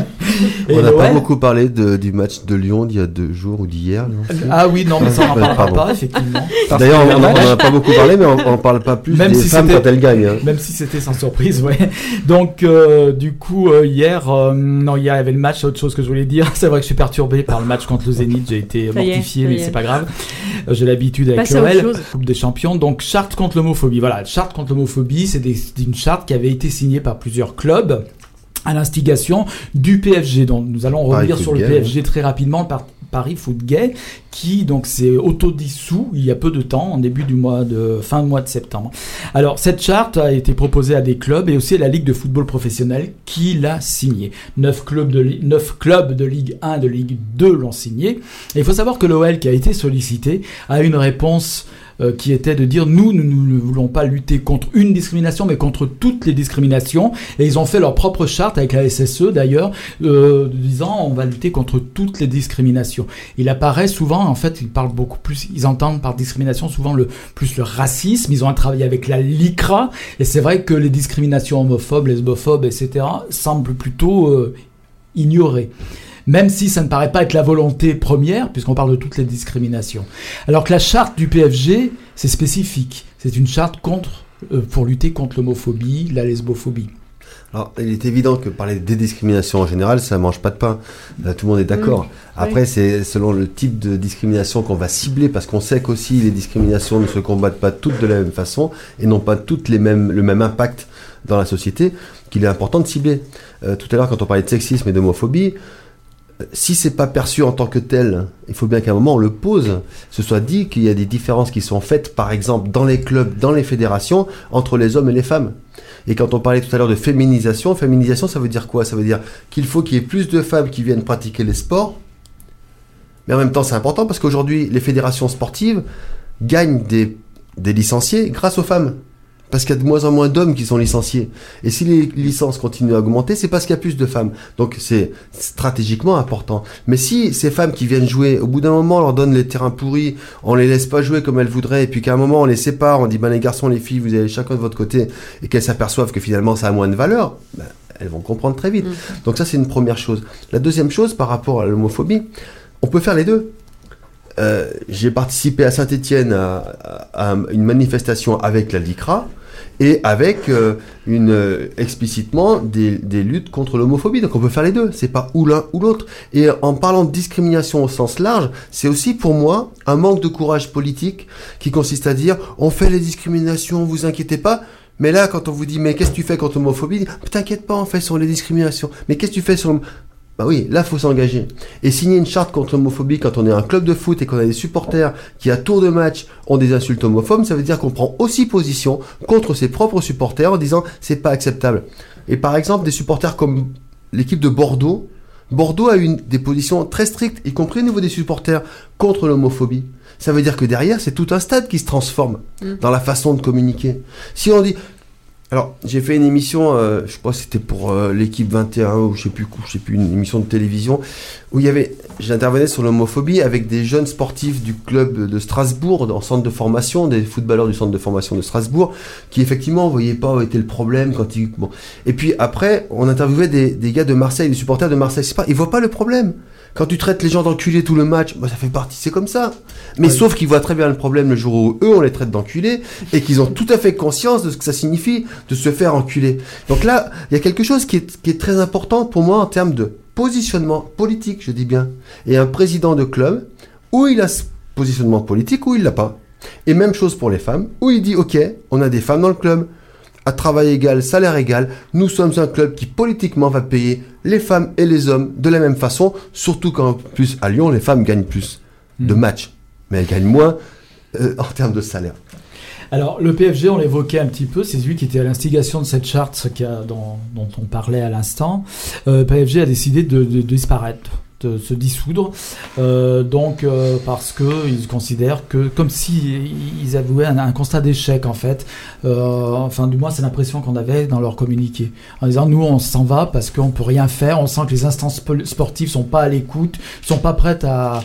Et On n'a pas l'O L beaucoup parlé de- du match de Lyon d'il y a deux jours ou d'hier. non Ah oui, non, mais ça, on n'en parlera Pardon. pas, effectivement. D'ailleurs, on n'en a pas beaucoup parlé, mais on n'en parle pas plus Même des si femmes c'était- quand elles gagnent. hein. Même si c'était sans surprise, ouais. Donc, euh, du coup, euh, hier, euh, non, hier, il y avait le match, c'est autre chose que je voulais dire. C'est vrai que je suis perturbé par le match contre le Zénith. J'ai été Ça y est, mortifié, ça y mais est. c'est pas grave. Euh, J'ai l'habitude avec Passe à l'O L, autre chose. Coupe des Champions. Donc, charte contre l'homophobie. Voilà, charte contre l'homophobie, c'est des- c'est une charte qui avait été signée par plusieurs clubs à l'instigation du P F G. Donc, nous allons Paris revenir Foot sur le Gay, P F G très rapidement, le par- Paris Foot Gay, qui donc s'est autodissous il y a peu de temps, en début du mois de fin de mois de septembre. Alors, cette charte a été proposée à des clubs et aussi à la Ligue de football professionnel qui l'a signée. Neuf clubs de, li- neuf clubs de Ligue un, de Ligue deux l'ont signé. Et il faut savoir que l'O L, qui a été sollicité, a une réponse euh, qui était de dire nous, nous, nous ne voulons pas lutter contre une discrimination, mais contre toutes les discriminations. Et ils ont fait leur propre charte avec la S S E d'ailleurs, euh, disant on va lutter contre toutes les discriminations. Il apparaît souvent, en fait, ils parlent beaucoup plus, ils entendent par discrimination souvent le plus le racisme. Ils ont travaillé avec la LICRA, et c'est vrai que les discriminations homophobes, lesbophobes, et cetera semblent plutôt euh, ignorées. Même si ça ne paraît pas être la volonté première, puisqu'on parle de toutes les discriminations. Alors que la charte du P F G, c'est spécifique. C'est une charte contre, euh, pour lutter contre l'homophobie, la lesbophobie. Alors, il est évident que parler des discriminations en général, ça mange pas de pain. Là, tout le monde est d'accord. Mmh. Après, Oui. c'est selon le type de discrimination qu'on va cibler, parce qu'on sait qu'aussi les discriminations ne se combattent pas toutes de la même façon et n'ont pas toutes les mêmes, le même impact dans la société qu'il est important de cibler. Euh, tout à l'heure, quand on parlait de sexisme et d'homophobie, si c'est pas perçu en tant que tel, il faut bien qu'à un moment on le pose, ce soit dit qu'il y a des différences qui sont faites, par exemple dans les clubs, dans les fédérations, entre les hommes et les femmes. Et quand on parlait tout à l'heure de féminisation, féminisation ça veut dire quoi? Ça veut dire qu'il faut qu'il y ait plus de femmes qui viennent pratiquer les sports, mais en même temps c'est important parce qu'aujourd'hui les fédérations sportives gagnent des, des licenciés grâce aux femmes. Parce qu'il y a de moins en moins d'hommes qui sont licenciés. Et si les licences continuent à augmenter, c'est parce qu'il y a plus de femmes. Donc c'est stratégiquement important. Mais si ces femmes qui viennent jouer, au bout d'un moment, on leur donne les terrains pourris, on les laisse pas jouer comme elles voudraient, et puis qu'à un moment, on les sépare, on dit, ben les garçons, les filles, vous allez chacun de votre côté, et qu'elles s'aperçoivent que finalement, ça a moins de valeur, ben, elles vont comprendre très vite. Mmh. Donc ça, c'est une première chose. La deuxième chose, par rapport à l'homophobie, on peut faire les deux. Euh, j'ai participé à Saint-Étienne à, à, à une manifestation avec la LICRA et avec euh, une, euh, explicitement des, des luttes contre l'homophobie. Donc on peut faire les deux, c'est pas ou l'un ou l'autre. Et en parlant de discrimination au sens large, c'est aussi pour moi un manque de courage politique qui consiste à dire on fait les discriminations, vous inquiétez pas. Mais là, quand on vous dit mais qu'est-ce que tu fais contre l'homophobie, t'inquiète pas, on fait sur les discriminations. Mais qu'est-ce que tu fais sur Bah oui, là, faut s'engager. Et signer une charte contre l'homophobie quand on est un club de foot et qu'on a des supporters qui, à tour de match, ont des insultes homophobes, ça veut dire qu'on prend aussi position contre ses propres supporters en disant c'est pas acceptable. Et par exemple, des supporters comme l'équipe de Bordeaux, Bordeaux a eu des positions très strictes, y compris au niveau des supporters, contre l'homophobie. Ça veut dire que derrière, c'est tout un stade qui se transforme mmh. dans la façon de communiquer. Si on dit... Alors, j'ai fait une émission, euh, je crois que c'était pour euh, l'équipe vingt et un, ou je sais plus, je sais plus, une émission de télévision, où il y avait, j'intervenais sur l'homophobie avec des jeunes sportifs du club de Strasbourg, en centre de formation, des footballeurs du centre de formation de Strasbourg, qui effectivement ne voyaient pas où était le problème quand ils... Bon. Et puis après, on interviewait des, des gars de Marseille, des supporters de Marseille, c'est pas, ils voient pas le problème. Quand tu traites les gens d'enculés tout le match, bah ça fait partie, c'est comme ça. Mais oui. Sauf qu'ils voient très bien le problème le jour où eux on les traite d'enculés et qu'ils ont tout à fait conscience de ce que ça signifie de se faire enculer. Donc là, il y a quelque chose qui est, qui est très important pour moi en termes de positionnement politique, je dis bien. Et un président de club, où il a ce positionnement politique, ou il l'a pas. Et même chose pour les femmes, où il dit ok, on a des femmes dans le club, à travail égal, salaire égal, nous sommes un club qui politiquement va payer les femmes et les hommes de la même façon, surtout qu'en plus à Lyon, les femmes gagnent plus mmh. de matchs, mais elles gagnent moins euh, en termes de salaire. Alors le P F G, on l'évoquait un petit peu, c'est lui qui était à l'instigation de cette charte qui a, dont, dont on parlait à l'instant. Euh, le P F G a décidé de, de, de disparaître, de se dissoudre, euh, donc euh, parce qu'ils considèrent que comme si ils avouaient un, un constat d'échec en fait. Euh, enfin du moins c'est l'impression qu'on avait dans leur communiqué, en disant nous on s'en va parce qu'on peut rien faire, on sent que les instances sportives sont pas à l'écoute, sont pas prêtes à,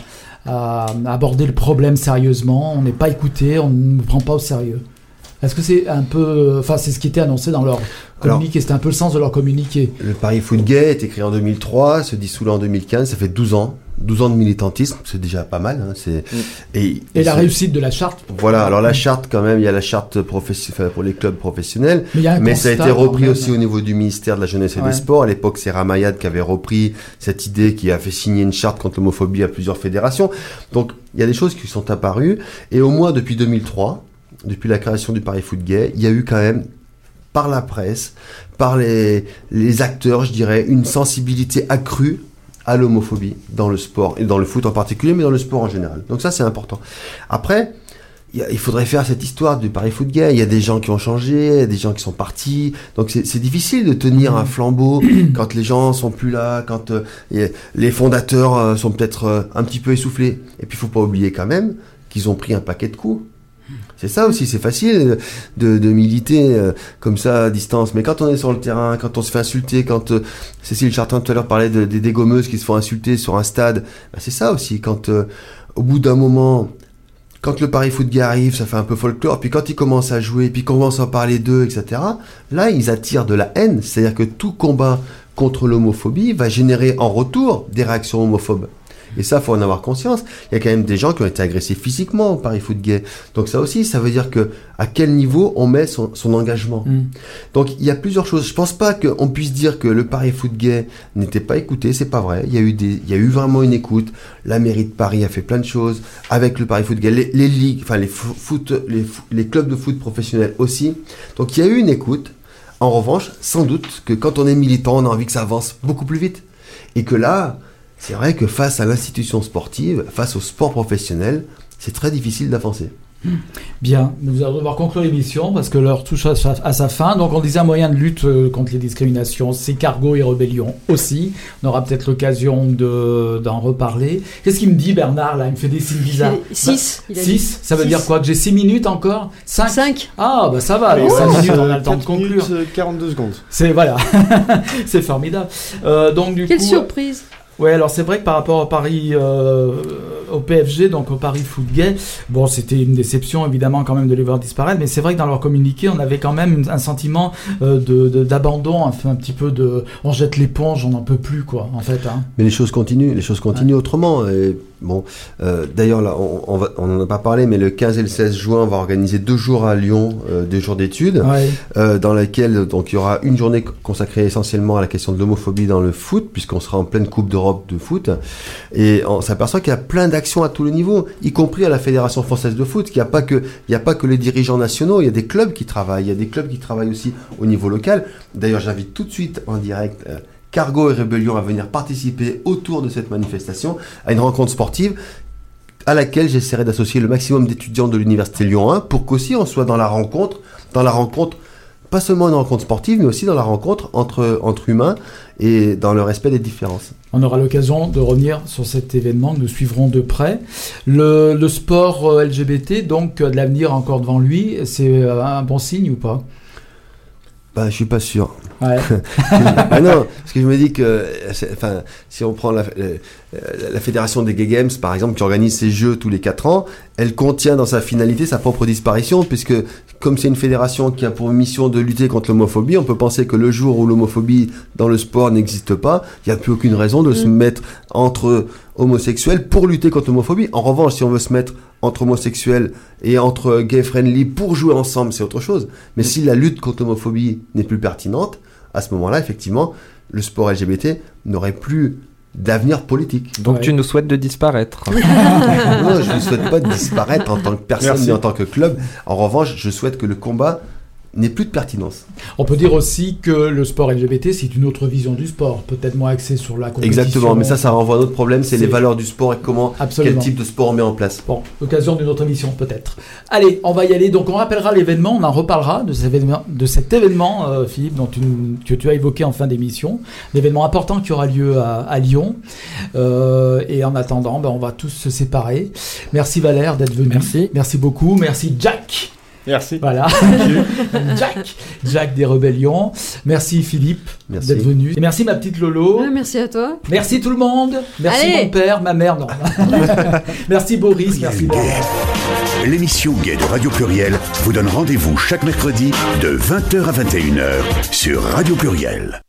à aborder le problème sérieusement, on n'est pas écouté, on ne prend pas au sérieux. Est-ce que c'est un peu... Enfin, c'est ce qui était annoncé dans leur communiqué, c'était un peu le sens de leur communiqué. Le Paris Foot Gay est créé en deux mille trois, se dissout en deux mille quinze, ça fait douze ans. douze ans de militantisme, c'est déjà pas mal. Hein, c'est... Mm. Et, et, et la c'est... réussite de la charte. Voilà, alors la charte quand même, il y a la charte professe... enfin, pour les clubs professionnels, mais, mais ça a été repris aussi au niveau du ministère de la Jeunesse et ouais. des Sports. À l'époque, c'est Ramayad qui avait repris cette idée, qui a fait signer une charte contre l'homophobie à plusieurs fédérations. Donc, il y a des choses qui sont apparues, et au moins depuis deux mille trois... depuis la création du Paris Foot Gay, il y a eu quand même, par la presse, par les, les acteurs, je dirais, une sensibilité accrue à l'homophobie dans le sport, et dans le foot en particulier, mais dans le sport en général. Donc ça, c'est important. Après, il, y a, il faudrait faire cette histoire du Paris Foot Gay. Il y a des gens qui ont changé, il y a des gens qui sont partis. Donc c'est, c'est difficile de tenir un flambeau quand les gens sont plus là, quand euh, les fondateurs euh, sont peut-être euh, un petit peu essoufflés. Et puis, il faut pas oublier quand même qu'ils ont pris un paquet de coups. C'est ça aussi, c'est facile de, de militer euh, comme ça à distance, mais quand on est sur le terrain, quand on se fait insulter, quand euh, Cécile Chartin tout à l'heure parlait de, des dégommeuses qui se font insulter sur un stade, bah c'est ça aussi, quand euh, au bout d'un moment, quand le Paris Foot Gay arrive, ça fait un peu folklore, puis quand ils commencent à jouer, puis qu'on commence à parler d'eux, et cetera, là ils attirent de la haine, c'est-à-dire que tout combat contre l'homophobie va générer en retour des réactions homophobes. Et ça, faut en avoir conscience. Il y a quand même des gens qui ont été agressés physiquement au Paris Foot Gay. Donc ça aussi, ça veut dire que à quel niveau on met son, son engagement. Mm. Donc il y a plusieurs choses. Je pense pas qu'on puisse dire que le Paris Foot Gay n'était pas écouté. C'est pas vrai. Il y a eu des, il y a eu vraiment une écoute. La mairie de Paris a fait plein de choses avec le Paris Foot Gay. Les, les ligues, enfin les foot, les, les clubs de foot professionnels aussi. Donc il y a eu une écoute. En revanche, sans doute que quand on est militant, on a envie que ça avance beaucoup plus vite. Et que là, c'est vrai que face à l'institution sportive, face au sport professionnel, c'est très difficile d'avancer. Bien, nous allons devoir conclure l'émission parce que l'heure touche à sa, à sa fin. Donc on disait un moyen de lutte euh, contre les discriminations, c'est Cargo et Rébellion aussi. On aura peut-être l'occasion de, d'en reparler. Qu'est-ce qu'il me dit Bernard là? Il me fait des signes bizarres. six. Bah, six, ça veut six. Dire quoi? Que j'ai six minutes encore? cinq. cinq. Ah bah ça va, alors ouais, cinq minutes on a le temps de conclure. Minutes, quarante-deux secondes. C'est, voilà, c'est formidable. Euh, donc, du Quelle coup, surprise! Ouais, alors c'est vrai que par rapport au Paris, euh, au P F G, donc au Paris Foot Gay, bon, c'était une déception évidemment quand même de les voir disparaître, mais c'est vrai que dans leur communiqué, on avait quand même un sentiment euh, de, de, d'abandon, un, un petit peu de, on jette l'éponge, on n'en peut plus, quoi, en fait. Hein. Mais les choses continuent, les choses continuent ouais. autrement. Et bon, euh, d'ailleurs là, on, on, va, on en a pas parlé, mais le quinze et le seize juin, on va organiser deux jours à Lyon, euh, deux jours d'études, ouais. euh, dans lesquels donc il y aura une journée consacrée essentiellement à la question de l'homophobie dans le foot, puisqu'on sera en pleine Coupe d'Europe de foot, et on s'aperçoit qu'il y a plein d'actions à tous les niveaux, y compris à la Fédération française de foot, qu'il n'y a pas que, il n'y a pas que les dirigeants nationaux, il y a des clubs qui travaillent, il y a des clubs qui travaillent aussi au niveau local. D'ailleurs, j'invite tout de suite en direct euh, Cargo et Rébellion à venir participer autour de cette manifestation, à une rencontre sportive à laquelle j'essaierai d'associer le maximum d'étudiants de l'Université Lyon un pour qu'aussi on soit dans la rencontre, dans la rencontre pas seulement une rencontre sportive, mais aussi dans la rencontre entre, entre humains et dans le respect des différences. On aura l'occasion de revenir sur cet événement que nous suivrons de près. Le, le sport L G B T, donc de l'avenir encore devant lui, c'est un bon signe ou pas? Bah, je suis pas sûr. Ouais. Ah non, parce que je me dis que, enfin, si on prend la, la, la fédération des Gay Games, par exemple, qui organise ces jeux tous les quatre ans, elle contient dans sa finalité sa propre disparition, puisque comme c'est une fédération qui a pour mission de lutter contre l'homophobie, on peut penser que le jour où l'homophobie dans le sport n'existe pas, il n'y a plus aucune raison de mmh. se mettre entre homosexuels pour lutter contre l'homophobie. En revanche, si on veut se mettre entre homosexuels et entre gay-friendly pour jouer ensemble, c'est autre chose. Mais si la lutte contre l'homophobie n'est plus pertinente, à ce moment-là, effectivement, le sport L G B T n'aurait plus d'avenir politique. Donc ouais. tu nous souhaites de disparaître? Non, je ne souhaite pas de disparaître en tant que personne Merci. ni en tant que club. En revanche, je souhaite que le combat n'ait plus de pertinence. On peut dire aussi que le sport L G B T, c'est une autre vision du sport, peut-être moins axée sur la compétition. Exactement, mais ça, ça renvoie à un autre problème, c'est, c'est... les valeurs du sport et comment, Absolument. quel type de sport on met en place. Bon, l'occasion d'une autre émission, peut-être. Allez, on va y aller. Donc, on rappellera l'événement, on en reparlera de cet événement, de cet événement euh, Philippe, dont tu, que tu as évoqué en fin d'émission. L'événement important qui aura lieu à, à Lyon. Euh, et en attendant, ben, on va tous se séparer. Merci Valère d'être venu. Merci. Merci beaucoup. Merci Jack. Merci. Voilà. Jack. Jack des Rébellions. Merci Philippe merci. d'être venu. Et merci ma petite Lolo. Ouais, merci à toi. Merci tout le monde. Merci Allez. mon père, ma mère, non. Merci Boris, merci Boris. L'émission Gay de Radio Pluriel vous donne rendez-vous chaque mercredi de vingt heures à vingt et une heures sur Radio Pluriel.